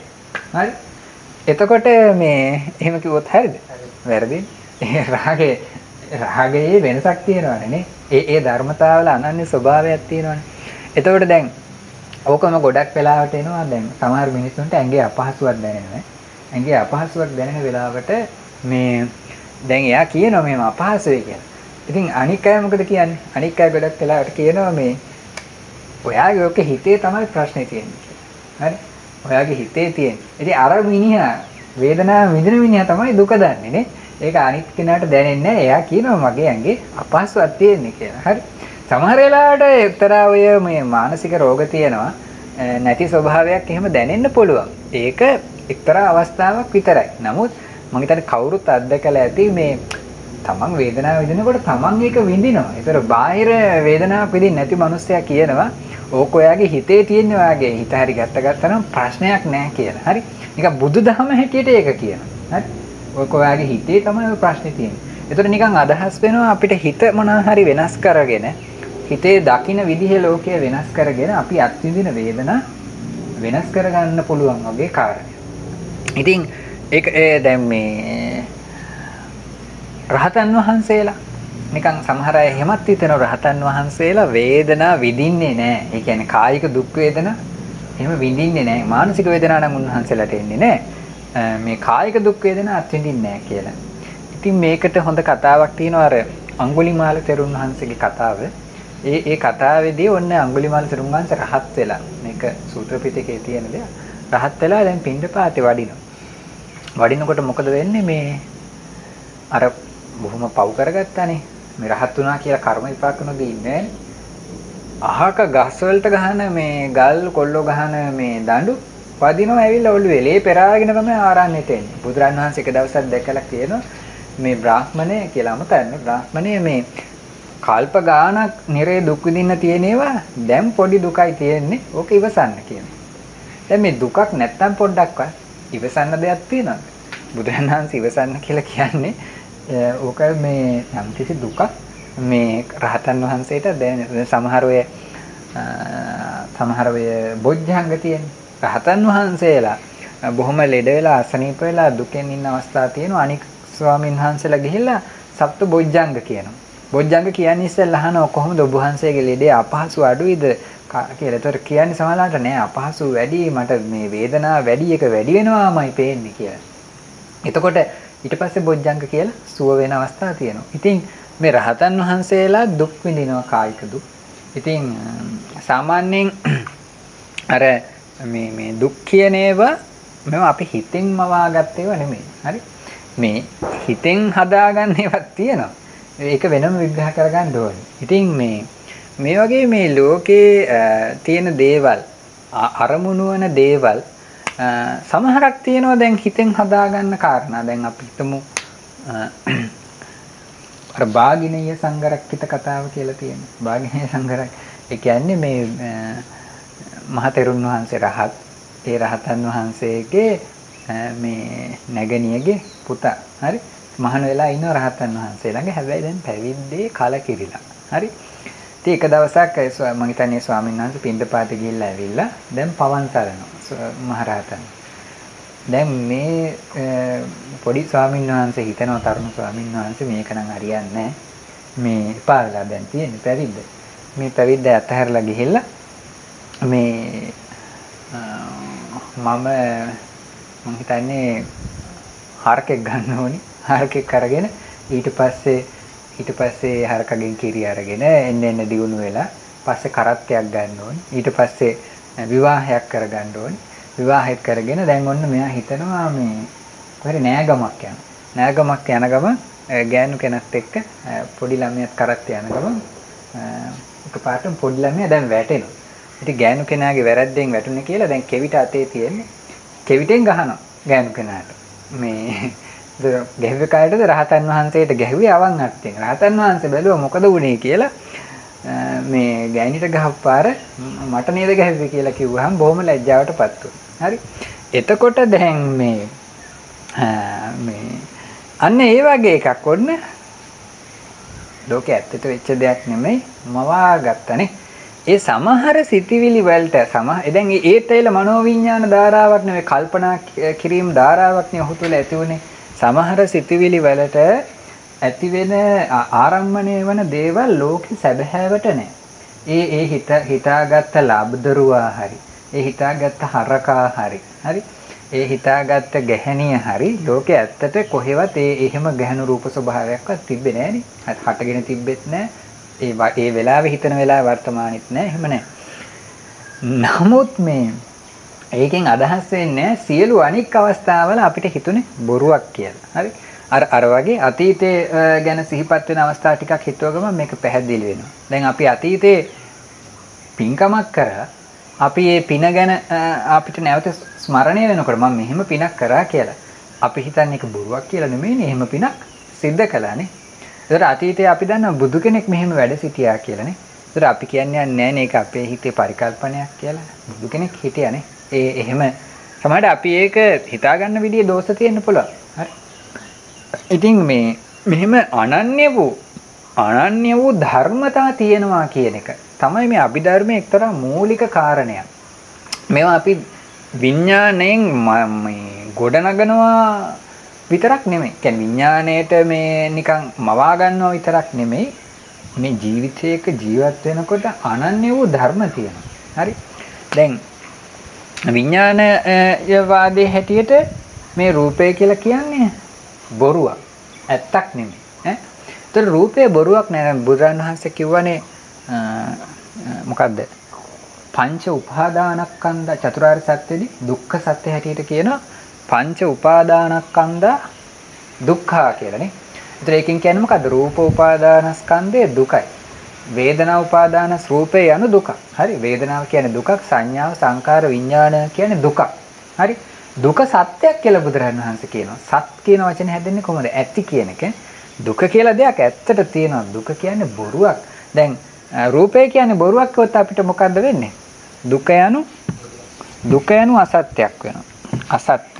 [SPEAKER 1] හරි. එතකොට මේ එහෙම කිව්වොත් හරිද? වැරදි. ඒ රාගේ රාගයේ වෙනසක් තියෙනවනේ නේ. ඒ ඒ ධර්මතාවල අනන්‍ය ස්වභාවයක් තියෙනවනේ. එතකොට දැන් ඕකම ගොඩක් වෙලාවට එනවා දැන් සමහර මිනිස්සුන්ට ඇඟේ අපහසුයක් දැනෙනවා. ඇඟේ අපහසුයක් දැනෙන වෙලාවට මේ දැන් එයා කියනවා මේව අපහසුයි කියලා. ඉතින් අනික් අය මොකද කියන්නේ? අනික් අය ගොඩක් වෙලාවට කියනවා මේ ඔයාගේ ඔක හිතේ තමයි ප්‍රශ්නේ තියෙන්නේ කියලා. හරි? ඔයාගේ හිතේ තියෙන. ඉතින් අර මිනිහා වේදනාව විඳින මිනිහා තමයි දුක දන්නේ නේ. ඒක අනිත් කෙනාට දැනෙන්නේ නැහැ. එයා කියනවා මගේ ඇඟේ අපහසුයක් තියෙන්නේ කියලා. හරි? සමහර වෙලාවට එක්තරා ඔය මේ මානසික රෝග තියෙනවා. නැති ස්වභාවයක් එහෙම දැනෙන්න පුළුවන්. ඒක එක්තරා අවස්ථාවක් විතරයි. නමුත් මම හිතන්නේ කවුරුත් අත්දකලා ඇති මේ තමන් වේදනාව විඳිනකොට තමන් ඒක විඳිනවා. ඒතර බාහිර වේදනාවක් විඳින්න නැති මිනිස්සයා කියනවා ඕක ඔයාගේ හිතේ තියෙන ඔයාගේ හිත හරි ගත්ත ගත්තා නම් ප්‍රශ්නයක් නැහැ කියලා. හරි? නිකන් බුදුදහම හැටියට ඒක කියනවා. හරි? ඕක ඔයාගේ හිතේ තමයි ඔය ප්‍රශ්නේ තියෙන්නේ. ඒතර නිකන් අදහස් වෙනවා අපිට හිත මොනවා හරි වෙනස් කරගෙන හිතේ දකින්න විදිහේ ලෝකය වෙනස් කරගෙන අපි අත්විඳින වේදනා වෙනස් කරගන්න පුළුවන් වගේ කාරණයක්. ඉතින් ඒක දැන් මේ රහතන් වහන්සේලා නිකන් සමහර අය එහෙමත් හිතන රහතන් වහන්සේලා වේදනා විඳින්නේ නැහැ. ඒ කියන්නේ කායික දුක් වේදනා එහෙම විඳින්නේ නැහැ. මානසික වේදනා නම් උන්වහන්සේලාට එන්නේ නැහැ. මේ කායික දුක් වේදනා අත්විඳින්නේ නැහැ කියලා. ඉතින් මේකට හොඳ කතාවක් තියෙනවා අර අඟුලිමාල තෙරුන් වහන්සේගේ කතාව. ඒ ඒ කතාවේදී ඔන්න අඟුලිමාල තෙරුන් වහන්සේ රහත් වෙලා මේක සූත්‍ර පිටකේ තියෙන දෙයක්. රහත් වෙලා දැන් පින්ඩපාතේ වඩිනවා. වඩිනකොට මොකද වෙන්නේ මේ අර බොහොම පව් කරගත්තානේ. මේ රහත් වුණා කියලා කර්ම විපාක නොදී ඉන්නේ. අහක ගස් වලට ගහන මේ ගල් කොල්ලෝ ගහන මේ දඬු වදිනවා ඇවිල්ලා ඔළුවේ ලේ පෙරාගෙන තමයි ආරණ්‍යට එන්නේ. බුදුරන් වහන්සේ එක දවසක් දැකලා කියනවා මේ බ්‍රාහ්මණය කියලා අමතන්නේ බ්‍රාහ්මණය මේ කල්ප ගානක් නිරේ දුක් විඳින්න තියෙනවා දැන් පොඩි දුකයි තියෙන්නේ. ඕක ඉවසන්න කියනවා. දැන් මේ දුකක් නැත්තම් පොඩ්ඩක්වත් ඉවසන්න දෙයක් තියෙනවද? බුදුරන් වහන්සේ ඉවසන්න කියලා කියන්නේ ඕක මේ යම් කිසි දුකක් මේ රහතන් වහන්සේට දැන් සමහර ඔය සමහර ඔය බොජ්ජංග තියෙන රහතන් වහන්සේලා බොහොම ලෙඩ වෙලා අසනීප වෙලා දුකෙන් ඉන්න අවස්ථා තියෙනවා. අනික් ස්වාමීන් වහන්සේලා ගිහිල්ලා සප්ත බොජ්ජංග කියනවා. බොජ්ජංග කියන්නේ ඉස්සෙල්ලා අහනවා කොහොමද ඔබ වහන්සේගේ ලෙඩේ අපහසු අඩුයිද කියලා. ඒතර කියන්නේ සමහරවිට නෑ අපහසු වැඩි මට මේ වේදනාව වැඩි එක වැඩි වෙනවාමයි පේන්නේ කියලා. එතකොට ඊට පස්සේ බොජ්ජංග කියලා සුව වෙන අවස්ථා තියෙනවා. ඉතින් මේ රහතන් වහන්සේලා දුක් විඳිනවා කායික දුක්. ඉතින් සාමාන්‍යයෙන් අර මේ මේ දුක් කියන ඒවා මේවා අපි හිතෙන්ම වාගත් ඒවා නෙමෙයි. හරි? මේ හිතෙන් හදාගන්න ඒවාක් තියෙනවා. ඒක වෙනම විග්‍රහ කරගන්න ඕනේ. ඉතින් මේ මේ වගේ මේ ලෝකේ තියෙන දේවල් අරමුණු වන දේවල් සමහරක් තියෙනවා දැන් හිතෙන් හදාගන්න කාරණා. දැන් අපි හිතමු අර බාගිනීය සංගරක්කිත කතාව කියලා තියෙනවා. බාගිනීය සංගරක් ඒ කියන්නේ මේ මහතෙරුන් වහන්සේ රහත් ඒ රහතන් වහන්සේගේ මේ නැගණියගේ පුතා. හරි? මහාන වෙලා ඉන්න රහතන් වහන්සේ ළඟ හැබැයි දැන් පැවිද්දේ කලකිරිලා. හරි? ඉතින් එක දවසක් මම හිතන්නේ ස්වාමීන් වහන්සේ පින්ඩපාතේ ගිහිල්ලා ඇවිල්ලා දැන් පවන් සරනවා මහරහතන්. දැන් මේ පොඩි ස්වාමීන් වහන්සේ හිතනවා තරුණ ස්වාමීන් වහන්සේ මේක නම් හරියන්නේ නැහැ. මේ එපා වෙලා දැන් තියෙන්නේ පැවිද්ද. මේ පැවිද්ද අතහැරලා ගිහිල්ලා මේ මම මම හිතන්නේ හරකෙක් ගන්න ඕනි. හරකෙක් අරගෙන ඊට පස්සේ ඊට පස්සේ හරකගෙන් කිරි අරගෙන එන්න එන්න දියුණු වෙලා පස්සේ කරත්තයක් ගන්න ඕනි. ඊට පස්සේ විවාහයක් කරගන්න ඕනි. විවාහයක් කරගෙන දැන් ඔන්න මෙයා හිතනවා මේ කොහරි නෑගමක් යන. නෑගමක් යන ගම ගෑනු කෙනෙක් එක්ක පොඩි ළමයාත් කරත්ත යන ගම එකපාරටම පොඩි ළමයා දැන් වැටෙනවා. ඉතින් ගෑනු කෙනාගේ වැරද්දෙන් වැටුනේ කියලා දැන් කෙවිත අතේ තියෙන්නේ. කෙවිතෙන් ගහනවා ගෑනු කෙනාට. මේ ගැහුවේ කාටද රහතන් වහන්සේට ගැහුවේ අවන් අත්තෙන්. රහතන් වහන්සේ බැලුවා මොකද වුනේ කියලා මේ ගෑණිට ගහපාර මට නේද ගැහුවේ කියලා කිව්වහම බොහොම ලැජ්ජාවටපත් වුණා. හරි? එතකොට දැන් මේ මේ අන්න ඒ වගේ එකක් ඔන්න ලෝකේ ඇත්තට වෙච්ච දෙයක් නෙමෙයි මවා ගත්තනේ. ඒ සමහර සිතිවිලි වලට සමහ දැන් ඒත් ඇයිලා මනෝවිඤ්ඤාණ ධාරාවක් නෙවෙයි කල්පනා කිරීම ධාරාවක් නේ ඔහු තුල ඇති උනේ. සමහර සිතිවිලි වලට ඇති වෙන ආරම්මණය වන දේවල් ලෝකේ සැබෑවට නැහැ. ඒ ඒ හිත හිතාගත්ත ලබ්දරුවා හරි. ඒ හිතාගත්ත හරකා හරි. හරි. ඒ හිතාගත්ත ගැහණිය හරි ලෝකේ ඇත්තට කොහෙවත් ඒ එහෙම ගැහණු රූප ස්වභාවයක්වත් තිබ්බේ නැහැ නේ. හටගෙන තිබ්බෙත් නැහැ. ඒ ඒ වෙලාවේ හිතන වෙලාවේ වර්තමානෙත් නැහැ. එහෙම නැහැ. නමුත් මේ ඒකෙන් අදහස් වෙන්නේ සියලු අනික් අවස්ථාවල අපිට හිතුනේ බොරුවක් කියලා. හරි. අර අර වගේ අතීතයේ ගැන සිහිපත් වෙන අවස්ථා ටිකක් හිතුවගම මේක පැහැදිලි වෙනවා. දැන් අපි අතීතයේ පින්කමක් කරා අපි මේ පින ගැන අපිට නැවත ස්මරණය වෙනකොට මම මෙහෙම පිනක් කරා කියලා. අපි හිතන්නේ ඒක බොරුවක් කියලා නෙමෙයිනේ. එහෙම පිනක් සිද්ධ කළානේ. ඒතර අතීතයේ අපි දන්නවා බුදු කෙනෙක් මෙහෙම වැඩ සිටියා කියලානේ. ඒතර අපි කියන්නේ නැහැ නේ ඒක අපේ හිතේ පරිකල්පනයක් කියලා. බුදු කෙනෙක් හිටියානේ. ඒ එහෙම සමහරවිට අපි ඒක හිතා ගන්න විදිහේ දෝෂ තියෙන්න පුළුවන්. හරි. ඉතින් මේ මෙහෙම අනන්‍ය වූ අනන්‍ය වූ ධර්මතා තියෙනවා කියන එක තමයි මේ අභිධර්මයේ එක්තරා මූලික කාරණයක්. මේවා අපි විඥාණයෙන් මේ ගොඩනගනවා විතරක් නෙමෙයි. කියන්නේ විඥාණයට මේ නිකන් මවා ගන්නවා විතරක් නෙමෙයි. මේ ජීවිතයක ජීවත් වෙනකොට අනන්‍ය වූ ධර්ම තියෙනවා. හරි. දැන් විඥානයවාදී හැටියට මේ රූපය කියලා කියන්නේ බොරුවක්. ඇත්තක් නෙමෙයි. ඈ. ඒතර රූපේ බොරුවක් නෑ. බුදුරන් වහන්සේ කිව්වනේ මොකද්ද? පංච උපාදානස්කන්ධ චතුරාර්ය සත්‍යෙදි දුක්ඛ සත්‍ය හැටියට කියනවා පංච උපාදානස්කන්ධ දුක්ඛා කියලානේ. ඒතර ඒකෙන් කියන්නේ මොකද්ද? රූප උපාදානස්කන්ධය දුකයි. වේදනා උපාදාන රූපේ යන දුක. හරි. වේදනාව කියන්නේ දුකක්, සංඥාව, සංකාර, විඥාන කියන්නේ දුකක්. හරි. දුක සත්‍යයක් කියලා බුදුරජාණන් වහන්සේ කියනවා. සත් කියන වචනේ හැදෙන්නේ කොහොමද? ඇති කියන එක. දුක කියලා දෙයක් ඇත්තට තියෙනවා. දුක කියන්නේ බොරුවක්. දැන් රූපය කියන්නේ බොරුවක් කිව්වොත් අපිට මොකද්ද වෙන්නේ? දුක යනු දුක යනු අසත්‍යයක් වෙනවා. අසත්‍ය.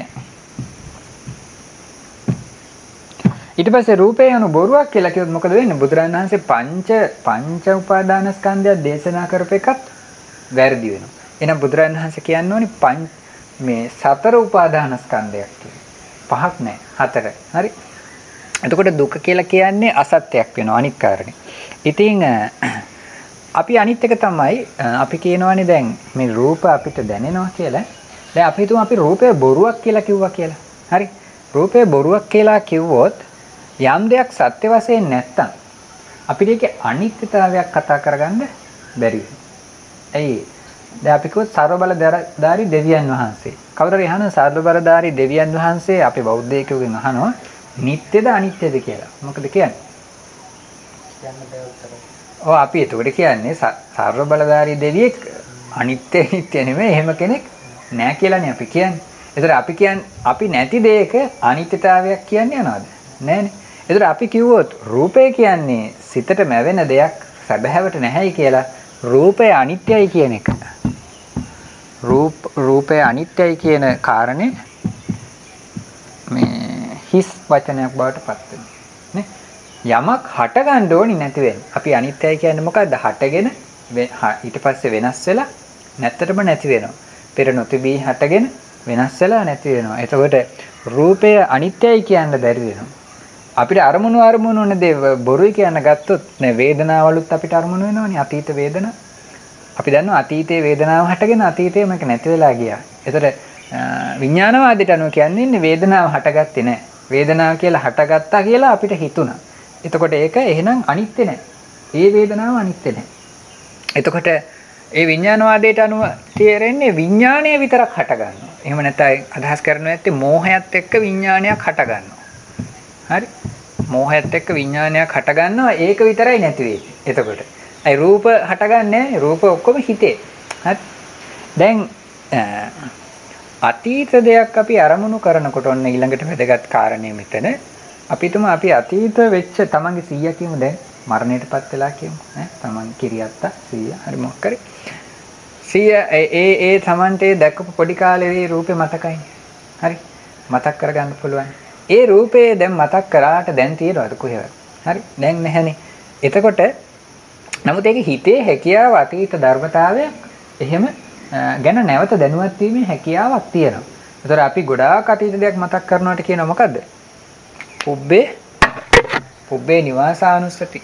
[SPEAKER 1] ඊට පස්සේ රූපය යනු බොරුවක් කියලා කිව්වොත් මොකද වෙන්නේ? බුදුරජාණන් වහන්සේ පංච පංච උපාදානස්කන්ධය දේශනා කරපු එකත් වැරදි වෙනවා. එහෙනම් බුදුරජාණන් වහන්සේ කියන්න ඕනේ පංච මේ සතර උපාදානස්කන්ධයක් කියලා. පහක් නෑ හතර. හරි. එතකොට දුක කියලා කියන්නේ අසත්‍යයක් වෙනවා අනික් කාරණේ. ඉතින් අපි අනිත් එක තමයි අපි කියනවානේ දැන් මේ රූප අපිට දැනෙනවා කියලා. දැන් අපි හිතමු අපි රූපය බොරුවක් කියලා කිව්වා කියලා. හරි. රූපය බොරුවක් කියලා කිව්වොත් යම් දෙයක් සත්‍ය වශයෙන් නැත්තම් අපිට ඒකේ අනිත්‍යතාවයක් කතා කරගන්න බැරි වෙනවා. ඇයි? දැන් අපි කිව්වොත් සර්වබලධාරී දෙවියන් වහන්සේ. කවුරුරි අහන සර්වබලධාරී දෙවියන් වහන්සේ අපි බෞද්ධයෙකුගෙන් අහනවා නිට්ටයද අනිත්‍යද කියලා. මොකද කියන්නේ? කියන්න බෑ උත්තරේ. ඔව් අපි එතකොට කියන්නේ සර්වබලධාරී දෙවියෙක් අනිත්‍ය නිට්ටය නෙමෙයි එහෙම කෙනෙක් නෑ කියලානේ අපි කියන්නේ. ඒතර අපි කියන්නේ අපි නැති දෙයක අනිත්‍යතාවයක් කියන්නේ යනවාද? නෑනේ. ඒතර අපි කිව්වොත් රූපය කියන්නේ සිතට මැවෙන දෙයක් සැබෑවට නැහැයි කියලා රූපය අනිත්‍යයි කියන එක. රූප රූපය අනිත්‍යයි කියන කාරණේ මේ හිස් වචනයක් බවට පත් වෙනවා. නේ? යමක් හට ගන්න ඕනි නැති වෙන්නේ. අපි අනිත්‍යයි කියන්නේ මොකද්ද? හටගෙන ඊට පස්සේ වෙනස් වෙලා නැත්තටම නැති වෙනවා. පෙර නොතිබී හටගෙන වෙනස් වෙලා නැති වෙනවා. එතකොට රූපය අනිත්‍යයි කියන්න බැරි වෙනවා. අපිට අරමුණු අරමුණු වෙන දේ බොරුයි කියන ගත්තොත් නේ වේදනාවලුත් අපිට අරමුණු වෙනවනේ අතීත වේදනා. අපි දන්නවා අතීතයේ වේදනාව හටගෙන අතීතයේ මේක නැති වෙලා ගියා. ඒතර විඥානවාදයට අනුව කියන්නේ වේදනාව හටගත්තේ නැහැ. වේදනාව කියලා හටගත්තා කියලා අපිට හිතුණා. එතකොට ඒක එහෙනම් අනිත්‍ය නැහැ. ඒ වේදනාව අනිත්‍ය නැහැ. එතකොට ඒ විඥානවාදයට අනුව තේරෙන්නේ විඥාණය විතරක් හට ගන්නවා. එහෙම නැත්නම් අදහස් කරනවා ඇත්තේ මෝහයත් එක්ක විඥානයක් හට ගන්නවා. හරි? මෝහයත් එක්ක විඥානයක් හට ගන්නවා ඒක විතරයි නැති වෙන්නේ. එතකොට ඒ රූප හටගන්නේ රූප ඔක්කොම හිතේ. හරි? දැන් අතීත දෙයක් අපි අරමුණු කරනකොට ඔන්න ඊළඟට වැදගත් කාරණේ මෙතන අපි තුම අපි අතීත වෙච්ච තමන්ගේ සීයා කියමු දැන් මරණයටපත් වෙලා කියමු ඈ තමන් කිරියත්තා සීයා හරි මොකක් කරේ සීයා ඒ ඒ තමන්ට දැක්කපු පොඩි කාලේ රූපේ මතකයි හරි මතක් කරගන්න පුළුවන් ඒ රූපේ දැන් මතක් කරාට දැන් තියෙනවද කොහෙවත් හරි දැන් නැහැනේ එතකොට නමුත් ඒක හිතේ හැකියාව අතීත ධර්මතාවයක් එහෙම ගැන නැවත දැනුවත් වීමේ හැකියාවක් තියෙනවා. ඒතර අපි ගොඩාක් අතීත දෙයක් මතක් කරනවට කියනවා මොකද්ද? පුබ්බේ පුබ්බේ නිවාසානුස්සති.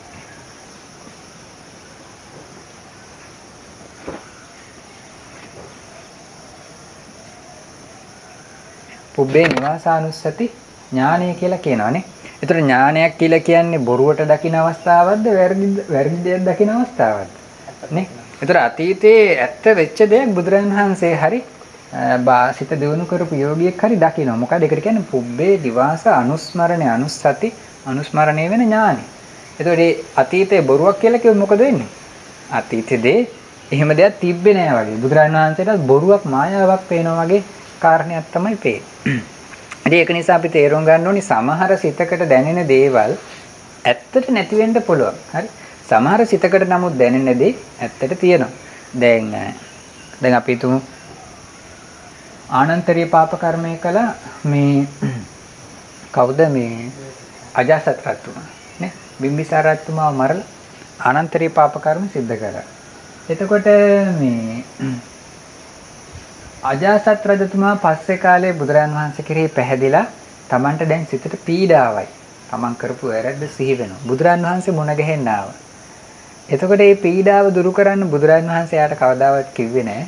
[SPEAKER 1] පුබ්බේ නිවාසානුස්සති ඥානය කියලා කියනවානේ. ඒතර ඥානයක් කියලා කියන්නේ බොරුවට දකින අවස්ථාවක්ද වැරදි වැරදි දෙයක් දකින අවස්ථාවක්ද? නේ? ඒතර අතීතයේ ඇත්ත වෙච්ච දෙයක් බුදුරජාණන් වහන්සේ හරි සිත දියුණු කරපු යෝගියෙක් හරි දකිනවා. මොකද ඒකට කියන්නේ පුබ්බේ නිවාස අනුස්මරණේ අනුස්සති අනුස්මරණේ වෙන ඥානය. ඒතකොට මේ අතීතයේ බොරුවක් කියලා කිව්වොත් මොකද වෙන්නේ? අතීතයේදී එහෙම දෙයක් තිබ්බේ නෑ වගේ. බුදුරජාණන් වහන්සේට බොරුවක් මායාවක් පේනවා වගේ කාරණයක් තමයි පේන්නේ. ඉතින් ඒක නිසා අපි තේරුම් ගන්න ඕනි සමහර සිතකට දැනෙන දේවල් ඇත්තට නැති වෙන්න පුළුවන්. හරි? සමහර සිතකට නමුත් දැනෙන දේ ඇත්තට තියෙනවා. දැන් දැන් අපි තුමු ආනන්තරීය පාප කර්මය කළා මේ කවුද මේ අජාසත් රජතුමා නේ? බිම්බිසාර රජතුමාව මරලා ආනන්තරීය පාප කර්ම සිද්ධ කළා. එතකොට මේ අජාසත් රජතුමා පස්සේ කාලේ බුදුරන් වහන්සේ කෙරෙහි පැහැදිලා Tamanට දැන් සිතට පීඩාවයි. Taman කරපු වැරද්ද සිහි වෙනවා. බුදුරන් වහන්සේ මුණ ගැහෙන්න ආවා. එතකොට මේ පීඩාව දුරු කරන්න බුදුරන් වහන්සේ යාට කවදාවත් කිව්වේ නැහැ.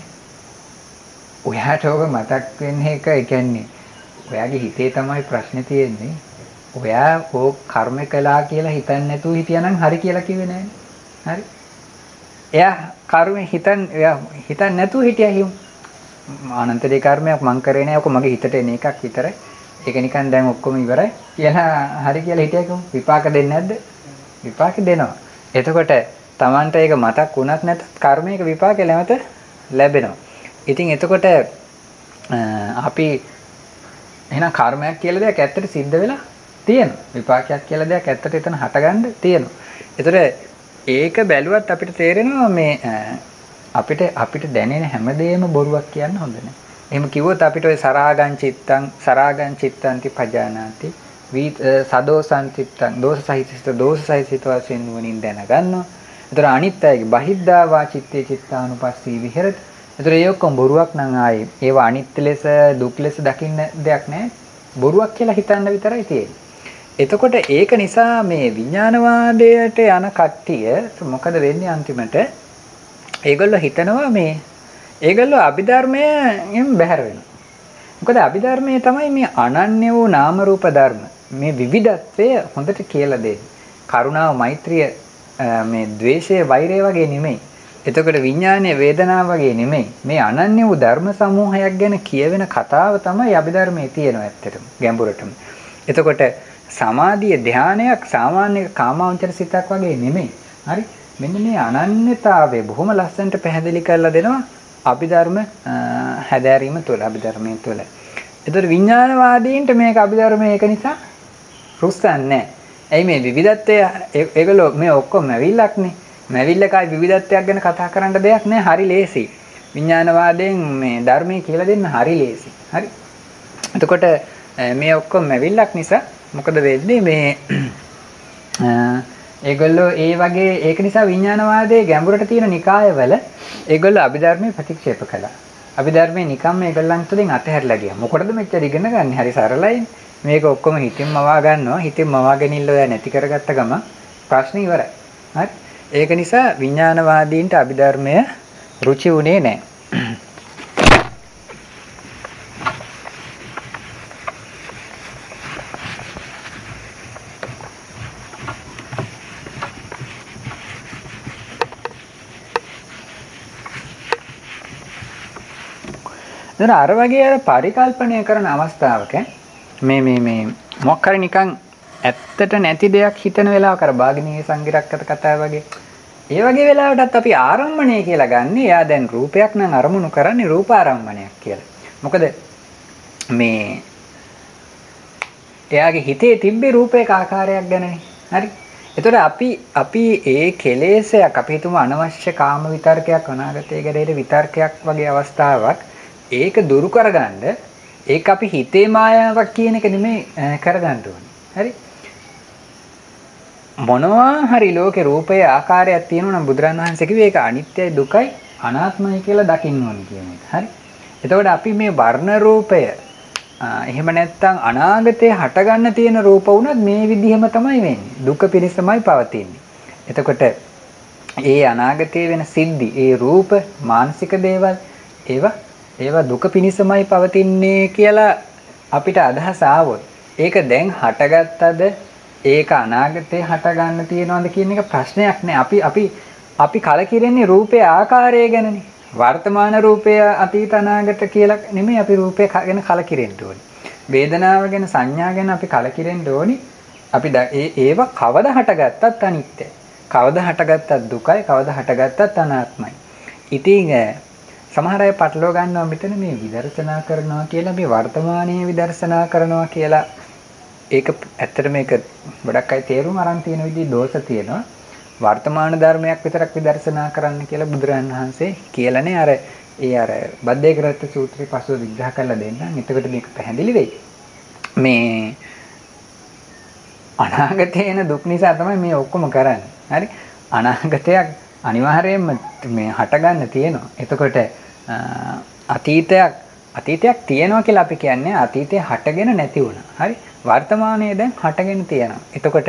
[SPEAKER 1] ඔයාට ඔබ මතක් වෙන්නේ එක ඒ කියන්නේ ඔයාගේ හිතේ තමයි ප්‍රශ්නේ තියෙන්නේ. ඔයා ඕක කර්ම කළා කියලා හිතන්නේ නැතුව හිටියානම් හරි කියලා කිව්වේ නැහැ. හරි. එයා කර්ම හිතන් එයා හිතන්නේ නැතුව හිටියා හිමු. ආනන්තරී කර්මයක් මං කරේ නෑ. ඔක මගේ හිතට එන එකක් විතරයි. ඒක නිකන් දැන් ඔක්කොම ඉවරයි කියලා හරි කියලා හිටියකම විපාක දෙන්නේ නැද්ද? විපාක දෙනවා. එතකොට Tamanට ඒක මතක් වුණත් නැතත් කර්මයක විපාක නැවත ලැබෙනවා. ඉතින් එතකොට අපි එහෙනම් කර්මයක් කියලා දෙයක් ඇත්තට සිද්ධ වෙලා තියෙනවා. විපාකයක් කියලා දෙයක් ඇත්තට එතන හටගන්න තියෙනවා. ඒතර ඒක බැලුවත් අපිට තේරෙනවා මේ අපිට අපිට දැනෙන හැමදේම බොරුවක් කියන්න හොඳ නැහැ. එහෙම කිව්වොත් අපිට ඔය සරාගං චිත්තං සරාගං චිත්තන්ති පජානාති වී සදෝසං චිත්තං දෝෂ සහිත දෝෂ සහිත වශයෙන් නුවණින් දැනගන්නවා. ඒතර අනිත් අයගේ බහිද්ධා වාචිත්තේ චිත්තානුපස්සී විහෙරති. ඒතර ඒ ඔක්කොම බොරුවක් නම් ආයේ ඒවා අනිත්‍ය ලෙස දුක් ලෙස දකින්න දෙයක් නැහැ. බොරුවක් කියලා හිතන්න විතරයි තියෙන්නේ. එතකොට ඒක නිසා මේ විඥානවාදයට යන කට්ටිය මොකද වෙන්නේ අන්තිමට? ඒගොල්ලෝ හිතනවා මේ ඒගොල්ලෝ අභිධර්මයෙන් බැහැර වෙනවා. මොකද අභිධර්මයේ තමයි මේ අනන්‍ය වූ නාම රූප ධර්ම මේ විවිධත්වය හොඳට කියලා දෙන්නේ. කරුණාව, මෛත්‍රිය, මේ ද්වේෂය, වෛරය වගේ නෙමෙයි. එතකොට විඥානීය වේදනාව වගේ නෙමෙයි. මේ අනන්‍ය වූ ධර්ම සමූහයක් ගැන කියවෙන කතාව තමයි අභිධර්මයේ තියෙනවා ඇත්තටම ගැඹුරටම. එතකොට සමාධිය ධානයක් සාමාන්‍ය කාමාවචර සිතක් වගේ නෙමෙයි. හරි? මෙන්න මේ අනන්‍යතාවය බොහොම ලස්සනට පැහැදිලි කරලා දෙනවා අභිධර්ම හැදෑරීම තුළ අභිධර්මයේ තුළ. ඒතර විඥානවාදීන්ට මේක අභිධර්මයේ ඒක නිසා රුස්සන්නේ නැහැ. ඇයි මේ විවිධත්වය ඒගොල්ලෝ මේ ඔක්කොම ඇවිල්ලක්නේ. මැවිල්ලකයි විවිධත්වයක් ගැන කතා කරන්න දෙයක් නැහැ. හරි ලේසි. විඥානවාදයෙන් මේ ධර්මයේ කියලා දෙන්න හරි ලේසි. හරි. එතකොට මේ ඔක්කොම මැවිල්ලක් නිසා මොකද වෙන්නේ මේ ඒගොල්ලෝ ඒ වගේ ඒක නිසා විඥානවාදයේ ගැඹුරට තියෙන නිකායවල ඒගොල්ලෝ අභිධර්මයේ ප්‍රතික්ෂේප කළා. අභිධර්මයේ නිකම්ම ඒගොල්ලන් තුලින් අතහැරලා ගියා. මොකටද මෙච්චර ඉගෙන ගන්න? හරි සරලයි. මේක ඔක්කොම හිතින්ම මවා ගන්නවා. හිතින් මවාගෙන ඉල්ල ඔය නැති කරගත්ත ගම ප්‍රශ්න ඉවරයි. හරි. ඒක නිසා විඥානවාදීන්ට අභිධර්මය රුචි උනේ නැහැ. දැන් අර වගේ අර පරිකල්පනය කරන අවස්ථාවක මේ මේ මේ මොකක් හරි නිකන් ඇත්තට නැති දෙයක් හිතන වෙලාවක අර භාගිනී සංගිරක්කත කතාව වගේ ඒ වගේ වෙලාවටත් අපි ආරම්මණය කියලා ගන්න. එයා දැන් රූපයක් නම් අරමුණු කරන්නේ රූපාරම්මණයක් කියලා. මොකද මේ එයාගේ හිතේ තිබ්බේ රූපයක ආකාරයක් ගැනනේ. හරි. එතකොට අපි අපි ඒ කෙලෙසයක් අපි හිතමු අනවශ්‍ය කාම විතර්කයක් අනාගතයේ ගැටේට විතර්කයක් වගේ අවස්ථාවක් ඒක දුරු කරගන්න ඒක අපි හිතේ මායාවක් කියන එක නෙමෙයි කරගන්න ඕනේ. හරි? මොනවා හරි ලෝකේ රූපයේ ආකාරයක් තියෙනවා නම් බුදුරණන් වහන්සේ කිව්වේ ඒක අනිත්‍යයි දුකයි අනාත්මයි කියලා දකින්න ඕනේ කියන එක. හරි. එතකොට අපි මේ වර්ණ රූපය එහෙම නැත්නම් අනාගතේ හටගන්න තියෙන රූප වුණත් මේ විදිහම තමයි වෙන්නේ. දුක පිණිසමයි පවතින්නේ. එතකොට ඒ අනාගතයේ වෙන සිද්ධි, ඒ රූප, මානසික දේවල් ඒවා ඒවා දුක පිණිසමයි පවතින්නේ කියලා අපිට අදහස ආවොත් ඒක දැන් හටගත්තද ඒක අනාගතේ හටගන්න තියනවද කියන එක ප්‍රශ්නයක් නෑ. අපි අපි අපි කලකිරෙන්නේ රූපේ ආකාරය ගැනනේ. වර්තමාන රූපය අතීත අනාගත කියලා නෙමෙයි අපි රූපය ගැන කලකිරෙන්න ඕනේ. වේදනාව ගැන සංඥා ගැන අපි කලකිරෙන්න ඕනේ. අපි ඒ ඒව කවදා හටගත්තත් අනිත්‍යයි. කවදා හටගත්තත් දුකයි, කවදා හටගත්තත් අනාත්මයි. ඉතින් සමහර අය පටලව ගන්නවා මෙතන මේ විදර්ශනා කරනවා කියලා මේ වර්තමානයේ විදර්ශනා කරනවා කියලා. ඒක ඇත්තට මේක ගොඩක් අය තේරුම් අරන් තියෙන විදිහේ දෝෂ තියෙනවා. වර්තමාන ධර්මයක් විතරක් විදර්ශනා කරන්න කියලා බුදුරජාණන් වහන්සේ කියලානේ අර ඒ අර බද්දේකරත් සූත්‍රය පසුව විග්‍රහ කරලා දෙන්නම්. එතකොට මේක පැහැදිලි වෙයි. මේ අනාගතේ එන දුක් නිසා තමයි මේ ඔක්කොම කරන්නේ. හරි? අනාගතයක් අනිවාර්යයෙන්ම මේ හටගන්න තියෙනවා. එතකොට අතීතයක් අතීතයක් තියෙනවා කියලා අපි කියන්නේ අතීතේ හටගෙන නැති වුණා. හරි? වර්තමානයේ දැන් හටගෙන තියෙනවා. එතකොට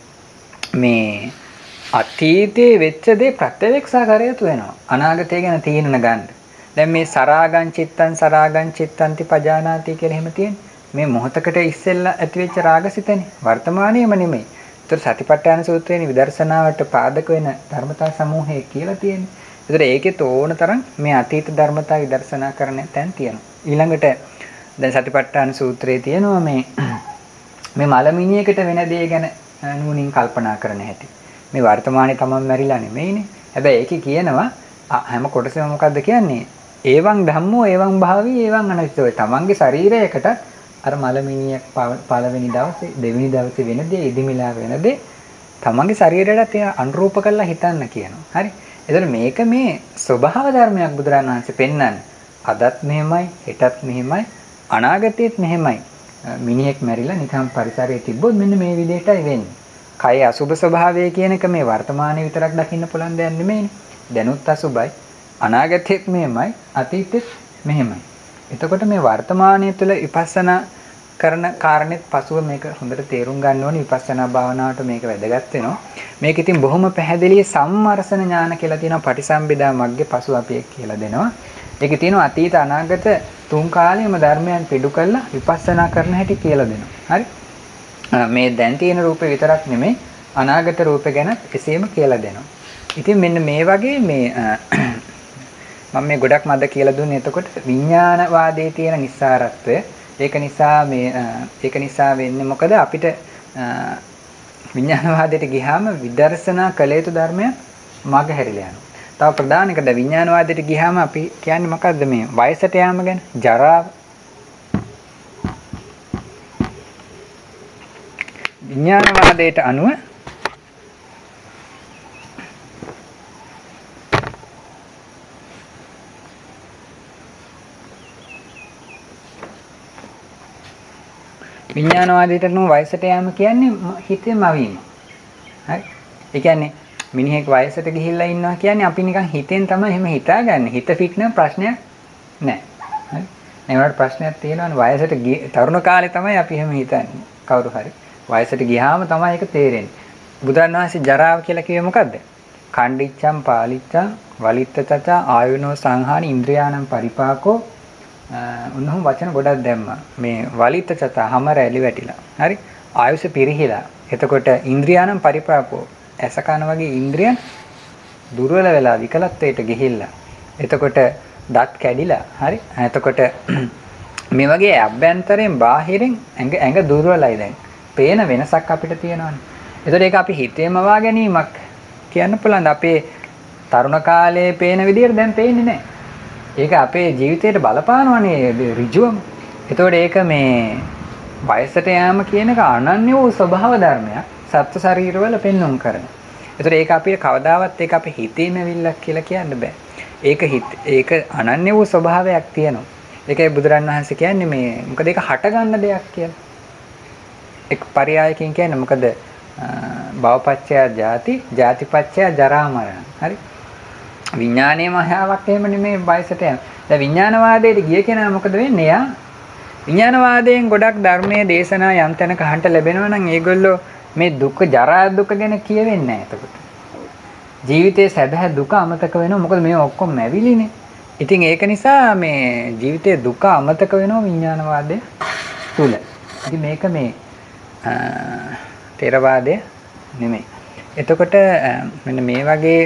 [SPEAKER 1] මේ අතීතයේ වෙච්ච දේ ප්‍රත්‍යවේක්ෂා කර යුතු වෙනවා. අනාගතය ගැන තීරණ ගන්න. දැන් මේ සරාගං චිත්තං සරාගං චිත්තන්ති පජානාති කියලා එහෙම තියෙන්නේ. මේ මොහතකට ඉස්සෙල්ලා ඇතිවෙච්ච රාගසිතනේ. වර්තමානයේම නෙමෙයි. ඒතර සතිපට්ඨාන සූත්‍රයේ විදර්ශනාවට පාදක වෙන ධර්මතා සමූහය කියලා තියෙන්නේ. ඒතර ඒකේ තෝරන තරම් මේ අතීත ධර්මතා විදර්ශනා කරන තැන් තියෙනවා. ඊළඟට දැන් සතිපට්ඨාන සූත්‍රයේ තියෙනවා මේ මේ මලමිණියකට වෙන දේ ගැන නුවණින් කල්පනා කරන හැටි. මේ වර්තමානයේ තමන් මැරිලා නෙමෙයිනේ. හැබැයි ඒකේ කියනවා හැම කොටසෙම මොකද්ද කියන්නේ? ඒවං ධම්මෝ ඒවං භාවී ඒවං අනිත්‍යෝ. තමන්ගේ ශරීරයකට අර මලමිණියක් පළවෙනි දවසේ දෙවෙනි දවසේ වෙනදී ඉදිමිලා වෙනදී තමන්ගේ ශරීරයට ඒ අනුරූප කරලා හිතන්න කියනවා. හරි? එතකොට මේක මේ ස්වභාව ධර්මයක් බුදුරජාණන් වහන්සේ පෙන්වන්නේ. අදත් මෙහෙමයි, හෙටත් මෙහෙමයි, අනාගතයේත් මෙහෙමයි. මිනිහෙක් මැරිලා නිකම් පරිසරයේ තිබ්බොත් මෙන්න මේ විදිහටයි වෙන්නේ. කය අසුභ ස්වභාවය කියන එක මේ වර්තමානයේ විතරක් දකින්න පුළුවන් දෙයක් නෙමෙයිනේ. දැනුත් අසුභයි, අනාගතෙත් මෙහෙමයි, අතීතෙත් මෙහෙමයි. එතකොට මේ වර්තමානයේ තුල විපස්සනා කරන කාරණෙත් පසුව මේක හොඳට තේරුම් ගන්න ඕනේ. විපස්සනා භාවනාවට මේක වැදගත් වෙනවා. මේක ඉතින් බොහොම පැහැදිලි සම්මර්ෂණ ඥාන කියලා තියෙනවා. පටිසම්භිදා මග්ගේ පසුව අපි ඒක කියලා දෙනවා. ඒකේ තියෙනවා අතීත අනාගත තුන් කාලෙම ධර්මයන් පිටු කරලා විපස්සනා කරන හැටි කියලා දෙනවා. හරි? මේ දැන් තියෙන රූපේ විතරක් නෙමෙයි අනාගත රූපේ ගැන එසේම කියලා දෙනවා. ඉතින් මෙන්න මේ වගේ මේ මම මේ ගොඩක් මද කියලා දුන්නේ එතකොට විඥානවාදයේ තියෙන නිස්සාරත්වය. ඒක නිසා මේ ඒක නිසා වෙන්නේ මොකද අපිට විඥානවාදයට ගියාම විදර්ශනා කළ යුතු ධර්මයක් මග හැරිලා යනවා. තව ප්‍රධාන එකද විඥානවාදයට ගියාම අපි කියන්නේ මොකද්ද මේ වයසට යාම ගැන, ජරාව. විඥානවාදයට අනුව විඥානවාදයට අනුව වයසට යාම කියන්නේ හිතේම අවීම. හරි? ඒ කියන්නේ මිනිහෙක් වයසට ගිහිල්ලා ඉන්නවා කියන්නේ අපි නිකන් හිතෙන් තමයි එහෙම හිතාගන්නේ. හිත ෆිට නම් ප්‍රශ්නයක් නැහැ. හරි? ඒවට ප්‍රශ්නයක් තියෙනවනේ වයසට තරුණ කාලේ තමයි අපි එහෙම හිතන්නේ. කවුරු හරි වයසට ගියාම තමයි ඒක තේරෙන්නේ. බුදුන් වහන්සේ ජරාව කියලා කිව්වේ මොකද්ද? කණ්ඩිච්ඡම් පාලිච්ඡම් වලිත්ත චචා ආයුනෝ සංහානි ඉන්ද්‍රියානම් පරිපාකෝ උන්වහන්සේ වචන ගොඩක් දැම්මා. මේ වලිත්ත චචා හැම රැලි වැටිලා. හරි? ආයුෂ පිරිහිලා. එතකොට ඉන්ද්‍රියානම් පරිපාකෝ ඇස කන වගේ ඉන්ද්‍රියන් දුර්වල වෙලා විකලත්වයට ගිහිල්ලා. එතකොට දත් කැඩිලා. හරි? එතකොට මේ වගේ අභ්‍යන්තරයෙන් බාහිරින් ඇඟ ඇඟ දුර්වලයි දැන්. පේන වෙනසක් අපිට තියෙනවානේ. ඒතකොට ඒක අපි හිතේම වා ගැනීමක් කියන්න පුළුවන්. අපේ තරුණ කාලයේ පේන විදිහට දැන් පේන්නේ නැහැ. ඒක අපේ ජීවිතයට බලපානවනේ ඍජුවම. ඒතකොට ඒක මේ වයසට යෑම කියන එක අනන්‍ය වූ ස්වභාව ධර්මයක්. සත්ත්ව ශරීරවල පෙන්වුම් කරන. ඒතකොට ඒක අපිට කවදාවත් ඒක අපේ හිතේම ඇවිල්ලා කියලා කියන්න බෑ. ඒක හිත ඒක අනන්‍ය වූ ස්වභාවයක් තියෙනවා. ඒකයි බුදුරන් වහන්සේ කියන්නේ මේ මොකද ඒක හට ගන්න දෙයක් කියලා. එක් පරයයකින් කියන්නේ මොකද භවපච්චය ජාති, ජාතිපච්චය ජරා මරණ. හරි. විඥානයේ මහාවක් එහෙම නෙමෙයි වයසට යන. දැන් විඥානවාදයට ගිය කෙනා මොකද වෙන්නේ? යා විඥානවාදයෙන් ගොඩක් ධර්මයේ දේශනා යම් තැනක අහන්න ලැබෙනවා නම් ඒගොල්ලෝ මේ දුක ජරා දුක ගැන කියවෙන්නේ නැහැ එතකොට. ජීවිතයේ සැබෑ දුක අමතක වෙනවා. මොකද මේ ඔක්කොම ඇවිලිනේ. ඉතින් ඒක නිසා මේ ජීවිතයේ දුක අමතක වෙනවා විඥානවාදයේ තුල. ඉතින් මේක මේ ථේරවාදය නෙමෙයි. එතකොට මෙන්න මේ වගේ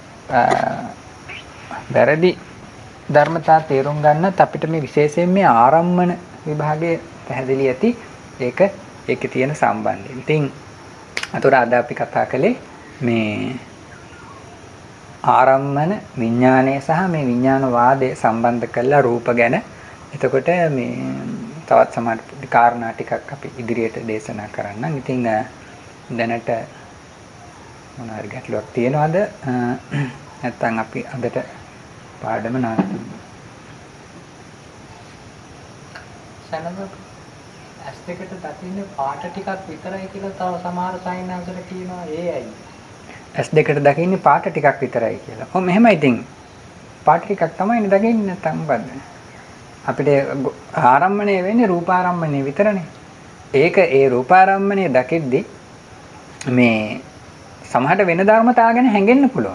[SPEAKER 1] වැරදි ධර්මතා තේරුම් ගන්නත් අපිට මේ විශේෂයෙන් මේ ආරම්මන විභාගයේ පැහැදිලි ඇති ඒක ඒකේ තියෙන සම්බන්ධය. ඉතින් අතොර අද අපි කතා කළේ මේ ආරම්මන විඥානය සහ මේ විඥානවාදය සම්බන්ධ කරලා රූප ගැන. එතකොට මේ තවත් සමහර කාරණා ටිකක් අපි ඉදිරියට දේශනා කරන්නම්. ඉතින් දැනට මොන හරි ගැටලුවක් තියෙනවද? නැත්නම් අපි අදට පාඩම නවත්තමු.
[SPEAKER 2] සනද ඇස් දෙකට දකින්නේ පාට ටිකක් විතරයි කියලා තව සමහර සයින්හාන්සලා කියනවා. ඒ ඇයි?
[SPEAKER 1] ඇස් දෙකට දකින්නේ පාට ටිකක් විතරයි කියලා. ඔව් මෙහෙමයි. ඉතින් පාට ටිකක් තමයි දකින්නේ නැත්නම් මොකද්ද? අපිට ආරම්මණය වෙන්නේ රූපාරම්මණය විතරනේ. ඒක ඒ රූපාරම්මණය දකිද්දි මේ සමහරට වෙන ධර්මතාව ගැන හැඟෙන්න පුළුවන්.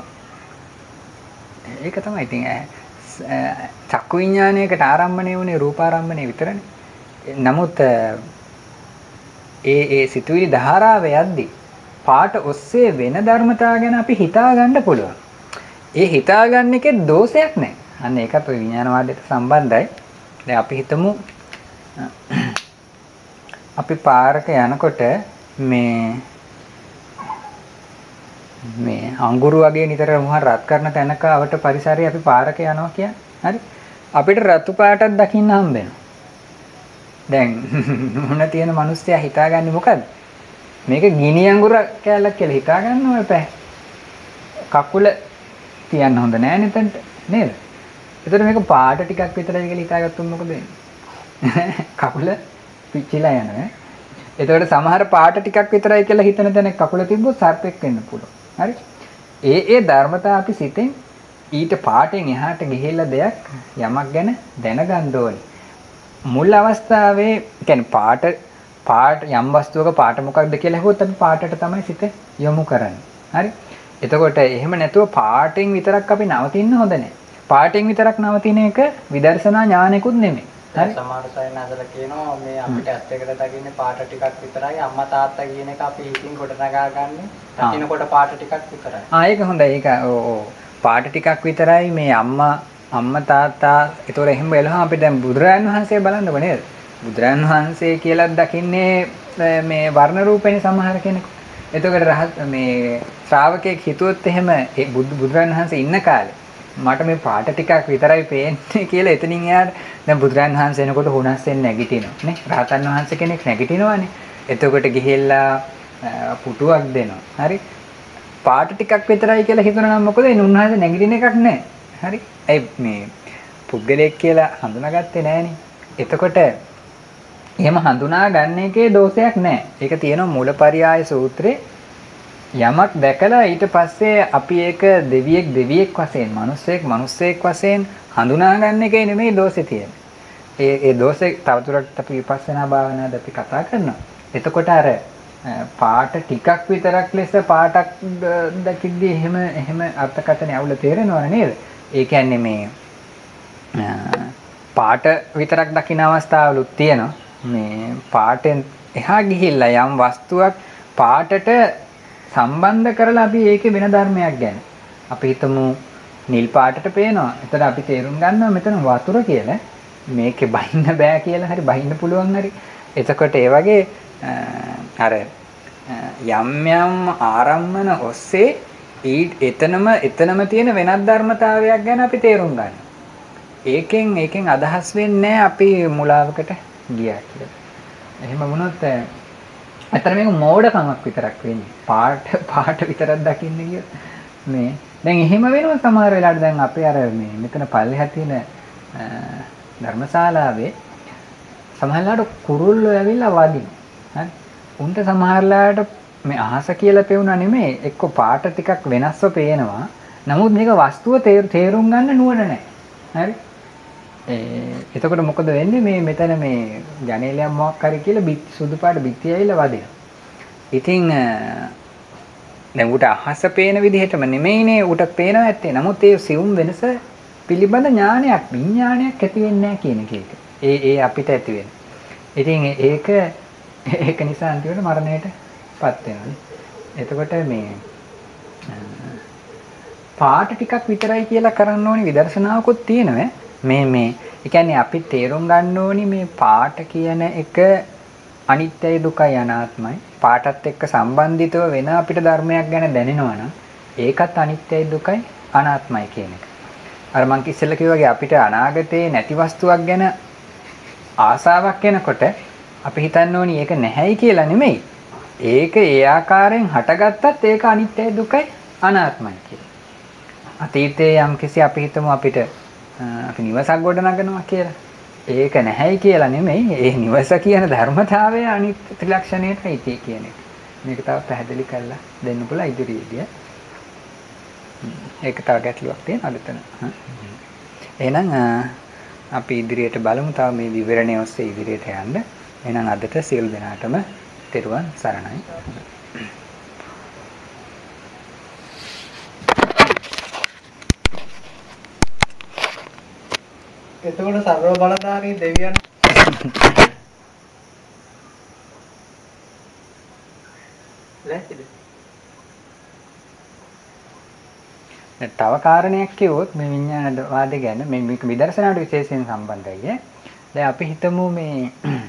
[SPEAKER 1] ඒක තමයි. ඉතින් චක්කු විඥානයකට ආරම්මණය වුණේ රූපාරම්මණය විතරනේ. නමුත් ඒ ඒ සිතුවිලි ධාරාව යද්දී පාට ඔස්සේ වෙන ධර්මතාව ගැන අපි හිතා ගන්න පුළුවන්. ඒ හිතාගන්න එකේ දෝෂයක් නැහැ. අන්න ඒකත් ඔය විඥානවාදයට සම්බන්ධයි. දැන් අපි හිතමු අපි පාරක යනකොට මේ මේ අඟුරු වගේ නිතර මොහොත රත් කරන තැනක අවට පරිසරයේ අපි පාරක යනවා කියන්නේ. හරි. අපිට රතු පාටක් දකින්න හම්බ වෙනවා. දැන් මොන තියෙන මිනිස්සයා හිතාගන්නේ මොකද්ද? මේක ගිනි අඟුර කැලක් කියලා හිතා ගන්නවා එපා. කකුල තියන්න හොඳ නෑ නෙතන්ට නේද? ඒතර මේක පාට ටිකක් විතරයි කියලා හිතාගත්තොත් මොකද වෙන්නේ? කකුල පිච්චිලා යනවා. ඒතකොට සමහර පාට ටිකක් විතරයි කියලා හිතන තැන කකුල තිබ්බොත් සර්පෙක් වෙන්න පුළුවන්. හරි? ඒ ඒ ධර්මතා අපි සිතෙන් ඊට පාටෙන් එහාට ගිහිල්ලා දෙයක් යමක් ගැන දැනගන්න ඕනේ. මුල් අවස්ථාවේ කියන්නේ පාට පාට යම් වස්තුවක පාට මොකක්ද කියලා අහුවොත් අපි පාටට තමයි සිත යොමු කරන්නේ. හරි? එතකොට එහෙම නැතුව පාටෙන් විතරක් අපි නවතින්න හොඳ නැහැ. පාටෙන් විතරක් නවතින එක විදර්ශනා ඥානෙකුත් නෙමෙයි.
[SPEAKER 2] හරි? සමහර සයන්හසලා කියනවා මේ අපිට ඇස් දෙකට දකින්නේ පාට ටිකක් විතරයි. අම්මා තාත්තා කියන එක අපි හිතින් කොට නගා ගන්න. දකින්නකොට පාට ටිකක් විතරයි. ආ
[SPEAKER 1] ඒක හොඳයි. ඒක ඔව් ඔව්. පාට ටිකක් විතරයි මේ අම්මා අම්මා තාත්තා. ඒතොර එහෙම වෙලහම අපි දැන් බුදුරජාණන් වහන්සේ බලන්නකො නේද? බුදුරජාණන් වහන්සේ කියලා දකින්නේ මේ වර්ණ රූපේනේ සමහර කෙනෙකු. එතකොට රහත් මේ ශ්‍රාවකෙක් හිතුවොත් එහෙම ඒ බුදුරජාණන් වහන්සේ ඉන්න කාලේ මට මේ පාට ටිකක් විතරයි පේන්නේ කියලා එතනින් එහාට දැන් බුදුරජාණන් වහන්සේ එනකොට හුනස්සෙන් නැගිටිනවා නේ. රහතන් වහන්සේ කෙනෙක් නැගිටිනවානේ. එතකොට ගිහිල්ලා පුටුවක් දෙනවා. හරි? පාට ටිකක් විතරයි කියලා හිතනවා නම් මොකද ඒ උන්වහන්සේ නැගිටින එකක් නැහැ. හරි? ඒ මේ පුද්ගලයෙක් කියලා හඳුනාගත්තේ නැහනේ. එතකොට එහෙම හඳුනා ගන්න එකේ දෝෂයක් නැහැ. ඒක තියෙනවා මූලපරියාය සූත්‍රේ. යමක් දැකලා ඊට පස්සේ අපි ඒක දෙවියෙක් දෙවියෙක් වශයෙන්, මිනිස්සෙක් මිනිස්සෙක් වශයෙන් හඳුනා ගන්න එකේ නෙමෙයි දෝෂේ තියෙන්නේ. ඒ ඒ දෝෂේ තවදුරටත් අපි විපස්සනා භාවනාවද අපි කතා කරනවා. එතකොට අර පාට ටිකක් විතරක් ලෙස පාටක් දකිද්දී එහෙම එහෙම අර්ථකථන අවුල තේරෙනවද නේද? ඒ කියන්නේ මේ පාට විතරක් දකින අවස්ථාවලුත් තියෙනවා. මේ පාටෙන් එහා ගිහිල්ලා යම් වස්තුවක් පාටට සම්බන්ධ කරලා අපි ඒකේ වෙන ධර්මයක් ගැන අපි හිතමු නිල් පාටට පේනවා. එතකොට අපි තේරුම් ගන්නවා මෙතන වතුර කියලා. මේකේ බහින්න බෑ කියලා හරි බහින්න පුළුවන් හරි. එතකොට ඒ වගේ අර යම් යම් ආරම්මන ඔස්සේ එතනම එතනම තියෙන වෙනත් ධර්මතාවයක් ගැන අපි තේරුම් ගන්නවා. ඒකෙන් ඒකෙන් අදහස් වෙන්නේ අපි මුලාවකට ගියා කියලා. එහෙම වුණොත් අතන මේක මෝඩකමක් විතරක් වෙන්නේ. පාට පාට විතරක් දකින්න කියොත් මේ දැන් එහෙම වෙනවා සමහර වෙලාවට. දැන් අපේ අර මේ මෙතන පල්ලෙහා තියෙන ධර්මශාලාවේ සමහරලාට කුරුල්ලෝ ඇවිල්ලා වදිනවා. හරි. උන්ට සමහරලාට මේ අහස කියලා පෙවුනා නෙමෙයි එක්ක පාට ටිකක් වෙනස්ව පේනවා. නමුත් මේක වස්තුව තේරුම් ගන්න නුවණ නැහැ. හරි? ඒ එතකොට මොකද වෙන්නේ මේ මෙතන මේ ජනේලයක් මොකක් හරි කියලා සුදු පාට බිත්ති ඇවිල්ලා වදිනවා. ඉතින් දැන් උට අහස පේන විදිහටම නෙමෙයිනේ උට පේනවා ඇත්තේ. නමුත් ඒ සිවුම් වෙනස පිළිබඳ ඥානයක් විඥානයක් ඇති වෙන්නේ නැහැ කියන එක. ඒ ඒ අපිට ඇති වෙන. ඉතින් ඒක ඒක නිසා අන්තිමට මරණයටපත් වෙනවා. එතකොට මේ පාට ටිකක් විතරයි කියලා කරන්න ඕනි විදර්ශනාවකුත් තියෙනවා. මේ මේ ඒ කියන්නේ අපි තේරුම් ගන්න ඕනි මේ පාට කියන එක අනිත්‍යයි දුකයි අනාත්මයි. පාටත් එක්ක සම්බන්ධිතව වෙන අපිට ධර්මයක් ගැන දැනෙනවා නම් ඒකත් අනිත්‍යයි දුකයි අනාත්මයි කියන එක. අර මං ඉස්සෙල්ලා කිව්වා වගේ අපිට අනාගතේ නැති වස්තුවක් ගැන ආසාවක් එනකොට අපි හිතන්න ඕනි ඒක නැහැයි කියලා නෙමෙයි. ඒක ඒ ආකාරයෙන් හටගත්තත් ඒක අනිත්‍යයි දුකයි අනාත්මයි කියලා. අතීතයේ යම්කිසි අපි හිතමු අපිට අපි නිවසක් ගොඩනගනවා කියලා. ඒක නැහැයි කියලා නෙමෙයි. ඒ නිවස කියන ධර්මතාවය අනිත්‍ය ත්‍රිලක්ෂණයටයි tie කියන එක. මේක තව පැහැදිලි කරලා දෙන්න පුළුවන් ඉදිරියේදී. ඒක තව ගැටලුවක් තියෙනවද එතන? එහෙනම් අපි ඉදිරියට බලමු තව මේ විවරණය ඔස්සේ ඉදිරියට යන්න. එහෙනම් අදට සියලු දෙනාටම තෙරුවන් සරණයි.
[SPEAKER 2] එතකොට සර්ව බලධාරී දෙවියන් ලැස්තිද?
[SPEAKER 1] තව කාරණයක් කිව්වොත් මේ විඥානවාදය ගැන මේ මේක විදර්ශනාවට විශේෂයෙන් සම්බන්ධයි. දැන් අපි හිතමු මේ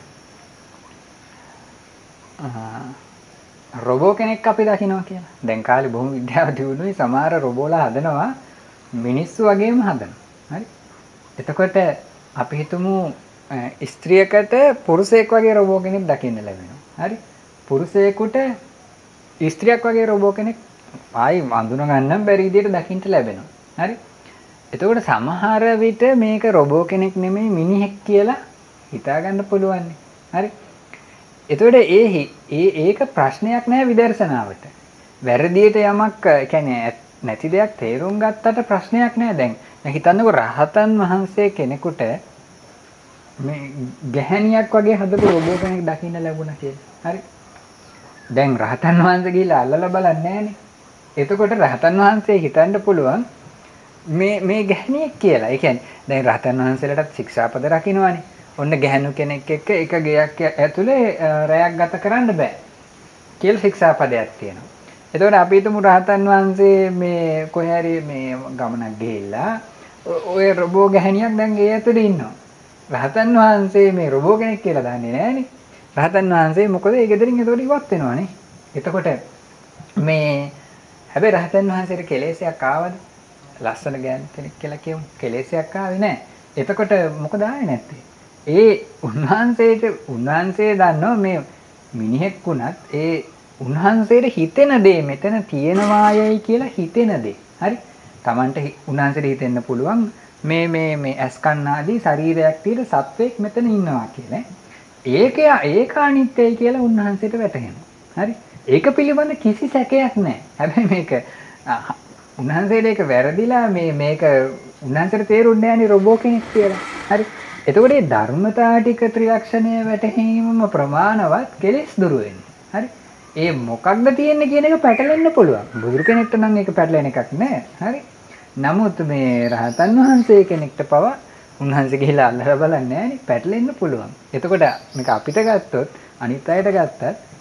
[SPEAKER 1] රොබෝ කෙනෙක් අපි දකිනවා කියලා. දැන් කාලේ බොහොම විද්‍යාව දියුණුයි සමහර රොබෝලා හදනවා මිනිස්සු වගේම හදනවා. හරි? එතකොට අපි හිතමු ස්ත්‍රියකට පුරුෂයෙක් වගේ රොබෝ කෙනෙක් දකින්න ලැබෙනවා. හරි? පුරුෂයෙකුට ස්ත්‍රියක් වගේ රොබෝ කෙනෙක් ආයි අඳුන ගන්න බැරි විදිහට දකින්න ලැබෙනවා. හරි? එතකොට සමහර විට මේක රොබෝ කෙනෙක් නෙමෙයි මිනිහෙක් කියලා හිතා ගන්න පුළුවන්. හරි? එතකොට ඒ ඒ ඒක ප්‍රශ්නයක් නෑ විදර්ශනාවට. වැරදියට යමක් කියන්නේ නැති දෙයක් තේරුම් ගත්තට ප්‍රශ්නයක් නෑ. දැන් දැන් හිතන්නකෝ රහතන් වහන්සේ කෙනෙකුට මේ ගැහණියක් වගේ හදපු රොබෝ කෙනෙක් දකින්න ලැබුණා කියලා. හරි? දැන් රහතන් වහන්සේ ගිහිල්ලා අල්ලලා බලන්නේ නෑනේ. එතකොට රහතන් වහන්සේ හිතන්න පුළුවන් මේ මේ ගැහණියෙක් කියලා. ඒ කියන්නේ දැන් රහතන් වහන්සේලටත් ශික්ෂාපද රකින්නවානේ. ඔන්න ගැහණු කෙනෙක් එක්ක එක ගෙයක් ඇතුලේ රැයක් ගත කරන්න බෑ කියලා ශික්ෂාපදයක් තියෙනවා. එතකොට අපි හිතමු රහතන් වහන්සේ මේ කොහේ හරි මේ ගමනක් ගිහිල්ලා ඔය රොබෝ ගැහණියක් දැන් ගේ ඇතුලේ ඉන්නවා. රහතන් වහන්සේ මේ රොබෝ කෙනෙක් කියලා දන්නේ නෑනේ. රහතන් වහන්සේ මොකද ඒ ගෙදරින් එතකොට ඉවත් වෙනවානේ. එතකොට මේ හැබැයි රහතන් වහන්සේට කෙලෙසයක් ආවද? ලස්සන ගෑනු කෙනෙක් කියලා කියමු. කෙලෙසයක් ආවේ නෑ. එතකොට මොකද ආවේ නැත්තේ? ඒ උන්වහන්සේට උන්වහන්සේ දන්නවා මේ මිනිහෙක් වුණත් ඒ උන්වහන්සේට හිතෙන දේ මෙතන තියෙනවායයි කියලා හිතෙන දේ. හරි? Tamanට උන්වහන්සේට හිතෙන්න පුළුවන් මේ මේ මේ ඇස් කන් ආදී ශරීරයක් තියෙන සත්වෙක් මෙතන ඉන්නවා කියලා. ඒක ඒක අනිත්‍යයි කියලා උන්වහන්සේට වැටහෙනවා. හරි? ඒක පිළිබඳ කිසි සැකයක් නැහැ. හැබැයි මේක උන්වහන්සේට ඒක වැරදිලා මේ මේක උන්වහන්සේට තේරුන්නේ නැහැනේ රොබෝ කෙනෙක් කියලා. හරි? එතකොට මේ ධර්මතා ටික ත්‍රිලක්ෂණය වැටහීමම ප්‍රමාණවත් කෙලෙස් දුරු වෙන්නේ. හරි? ඒ මොකක්ද තියෙන්නේ කියන එක පැටලෙන්න පුළුවන්. බුදු කෙනෙක්ට නම් ඒක පැටලෙන එකක් නෑ. හරි? නමුත් මේ රහතන් වහන්සේ කෙනෙක්ට පවා උන්වහන්සේ ගිහිලා අල්ලලා බලන්නේ නෑනේ. පැටලෙන්න පුළුවන්. එතකොට මේක අපිට ගත්තොත් අනිත් අයට ගත්තත්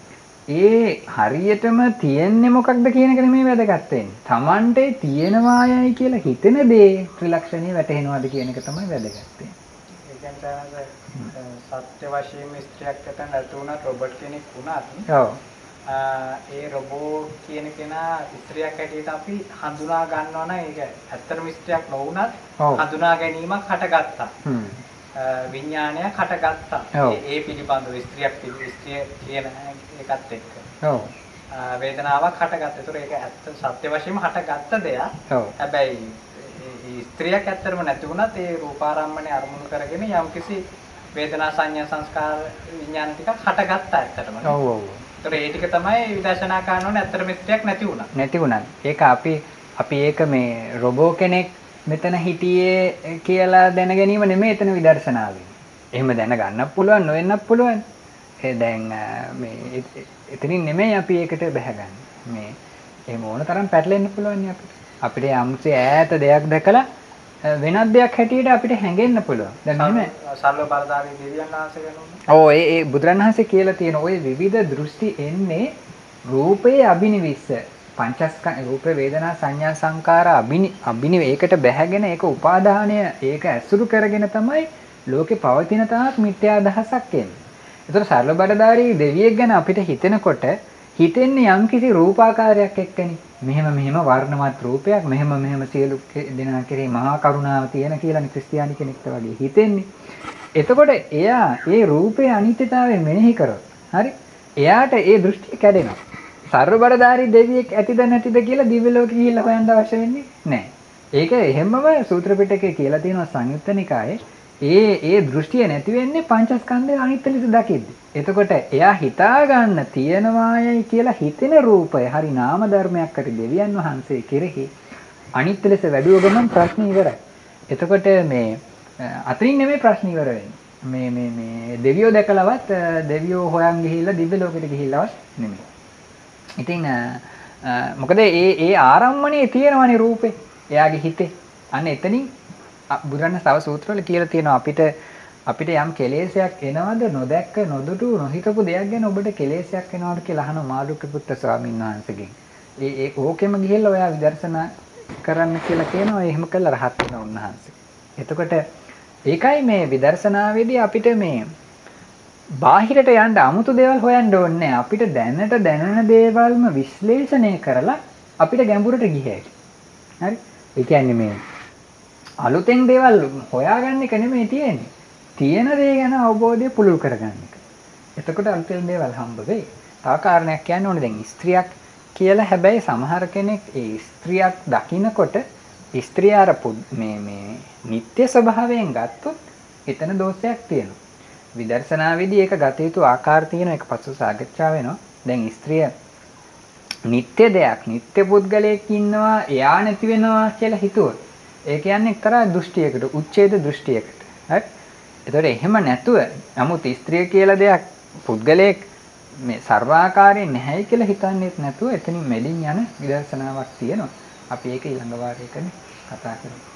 [SPEAKER 1] ඒ හරියටම තියෙන්නේ මොකක්ද කියන එක නෙමෙයි වැදගත් වෙන්නේ. Tamante තියෙනවායයි කියලා හිතෙන දේ ත්‍රිලක්ෂණය වැටහෙනවද කියන එක තමයි වැදගත් වෙන්නේ.
[SPEAKER 2] සත්‍ය වශයෙන්ම ස්ත්‍රියක් ඇතන නැතුණත් රොබෝට් කෙනෙක් වුණත්
[SPEAKER 1] ඔව්
[SPEAKER 2] ඒ රොබෝ කියන කෙනා ස්ත්‍රියක් හැටියට අපි හඳුනා ගන්නවා නම් ඒක ඇත්තටම ස්ත්‍රියක් නොවුණත් හඳුනා ගැනීමක් හටගත්තා. විඥානයක් හටගත්තා. ඒ පිළිබඳව ස්ත්‍රියක් ස්ත්‍රිය කියන එකත් එක්ක. ඔව්. වේදනාවක් හටගත්තා. ඒතර ඒක ඇත්ත සත්‍ය වශයෙන්ම හටගත්ත දෙයක්. ඔව්. හැබැයි ස්ත්‍රියක් ඇත්තටම නැති වුණත් ඒ රූපාරම්මණය අරමුණු කරගෙන යම්කිසි වේදනා සංඥා සංස්කාර විඥාන ටිකක් හටගත්තා ඇත්තටම. ඔව් ඔව්. ඒතර ඒ ටික තමයි විදර්ශනා කරනෝනේ ඇත්තටම ස්ත්‍රියක් නැති වුණා.
[SPEAKER 1] නැති වුණා. ඒක අපි අපි ඒක මේ රොබෝ කෙනෙක් මෙතන හිටියේ කියලා දැන ගැනීම නෙමෙයි එතන විදර්ශනා වෙන්නේ. එහෙම දැනගන්නත් පුළුවන් නොවෙන්නත් පුළුවන්. ඒ දැන් මේ එතනින් නෙමෙයි අපි ඒකට බැහැගන්නේ. මේ එහෙම ඕන තරම් පැටලෙන්න පුළුවන් නේ අපිට. අපිට යම්සේ ඈත දෙයක් දැකලා වෙනත් දෙයක් හැටියට අපිට හැඟෙන්න පුළුවන්. දැන් මෙහෙම
[SPEAKER 2] සල්ව බලදාරී දෙවියන් වහන්සේ ගැන.
[SPEAKER 1] ඔව් ඒ ඒ බුදුරණවහන්සේ කියලා තියෙන ওই විවිධ දෘෂ්ටි එන්නේ රූපයේ අබිනිවිස්ස පංචස්කන්ධ රූප වේදනා සංඥා සංකාර අබිනි අබිනි ඒකට බැහැගෙන ඒක උපාදානය ඒක ඇසුරු කරගෙන තමයි ලෝකේ පවතින තාක් මිත්‍යා අදහසක් එන්නේ. ඒතර සරල බඩදාරී දෙවියෙක් ගැන අපිට හිතෙනකොට හිතෙන්නේ යම්කිසි රූපාකාරයක් එක්කනේ. මෙහෙම මෙහෙම වර්ණවත් රූපයක් මෙහෙම මෙහෙම සියලු දෙනා කෙරෙහි මහා කරුණාව තියෙන කියලානේ ක්‍රිස්තියානි කෙනෙක්ට වගේ හිතෙන්නේ. එතකොට එයා ඒ රූපේ අනිත්‍යතාවය මෙනෙහි කරොත් හරි එයාට ඒ දෘෂ්ටිය කැඩෙනවා. සර්වබලධාරී දෙවියෙක් ඇතිද නැතිද කියලා දිව්‍ය ලෝකෙ ගිහිල්ලා හොයන්න අවශ්‍ය වෙන්නේ නැහැ. ඒක එහෙමම සූත්‍ර පිටකේ කියලා තියෙනවා සංයුත්ත නිකායේ. ඒ ඒ දෘෂ්ටිය නැති වෙන්නේ පංචස්කන්ධය අනිත්‍ය ලෙස දකිද්දි. එතකොට එයා හිතා ගන්න තියනවායයි කියලා හිතෙන රූපය හරි නාම ධර්මයක් හරි දෙවියන් වහන්සේ කෙරෙහි අනිත්‍ය ලෙස වැඩුව ගමන් ප්‍රශ්න ඉවරයි. එතකොට මේ අතරින් නෙමෙයි ප්‍රශ්න ඉවර වෙන්නේ. මේ මේ මේ දෙවියෝ දැකලවත් දෙවියෝ හොයන් ගිහිල්ලා දිව්‍ය ලෝකෙට ගිහිල්ලවත් නෙමෙයි. ඉතින් මොකද ඒ ඒ ආරම්මණයේ තියෙනවනේ රූපේ. එයාගේ හිතේ. අන්න එතනින් බුදුරණ සව සූත්‍රවල කියලා තියෙනවා අපිට අපිට යම් කෙලෙසයක් එනවද නොදැක්ක නොදුටු නොහිතපු දෙයක් ගැන ඔබට කෙලෙසයක් එනවද කියලා අහන මාළුක්‍ය පුත්‍ර ස්වාමීන් වහන්සේගෙන්. ඒ ඒ ඕකෙම ගිහිල්ලා ඔයා විදර්ශනා කරන්න කියලා කියනවා. එහෙම කළා රහත් වෙන උන්වහන්සේ. එතකොට ඒකයි මේ විදර්ශනාවේදී අපිට මේ බාහිරට යන්න 아무තු දේවල් හොයන්න ඕනේ නැහැ. අපිට දැනට දැනෙන දේවල්ම විශ්ලේෂණය කරලා අපිට ගැඹුරට ගියයි. හරි? ඒ කියන්නේ මේ අලුතෙන් දේවල් හොයාගන්න එක නෙමෙයි තියෙන්නේ. තියෙන දේ ගැන අවබෝධය පුළුල් කරගන්න එක. එතකොට අලුතෙන් දේවල් හම්බ වෙයි. තව කාරණයක් කියන්න ඕනේ දැන් ස්ත්‍රියක් කියලා හැබැයි සමහර කෙනෙක් ඒ ස්ත්‍රියක් දකින්නකොට ස්ත්‍රිය අර මේ මේ නිත්‍ය ස්වභාවයෙන් ගත්තොත් එතන දෝෂයක් තියෙනවා. විදර්ශනාවේදී ඒක ගත යුතු ආකාර තියෙන එක පසු සාකච්ඡා වෙනවා. දැන් ස්ත්‍රිය නිත්‍ය දෙයක්, නිත්‍ය පුද්ගලයෙක් ඉන්නවා, එයා නැති වෙනවා කියලා හිතුවොත් ඒ කියන්නේ එක්තරා දෘෂ්ටියකට, උච්ඡේද දෘෂ්ටියකට. හරි? ඒතකොට එහෙම නැතුව නමුත් ස්ත්‍රිය කියලා දෙයක් පුද්ගලයෙක් මේ සර්වාකාරයෙන් නැහැයි කියලා හිතන්නේත් නැතුව එතනින් මෙලින් යන විදර්ශනාවක් තියෙනවා. අපි ඒක ඊළඟ වාරයකදී කතා කරමු.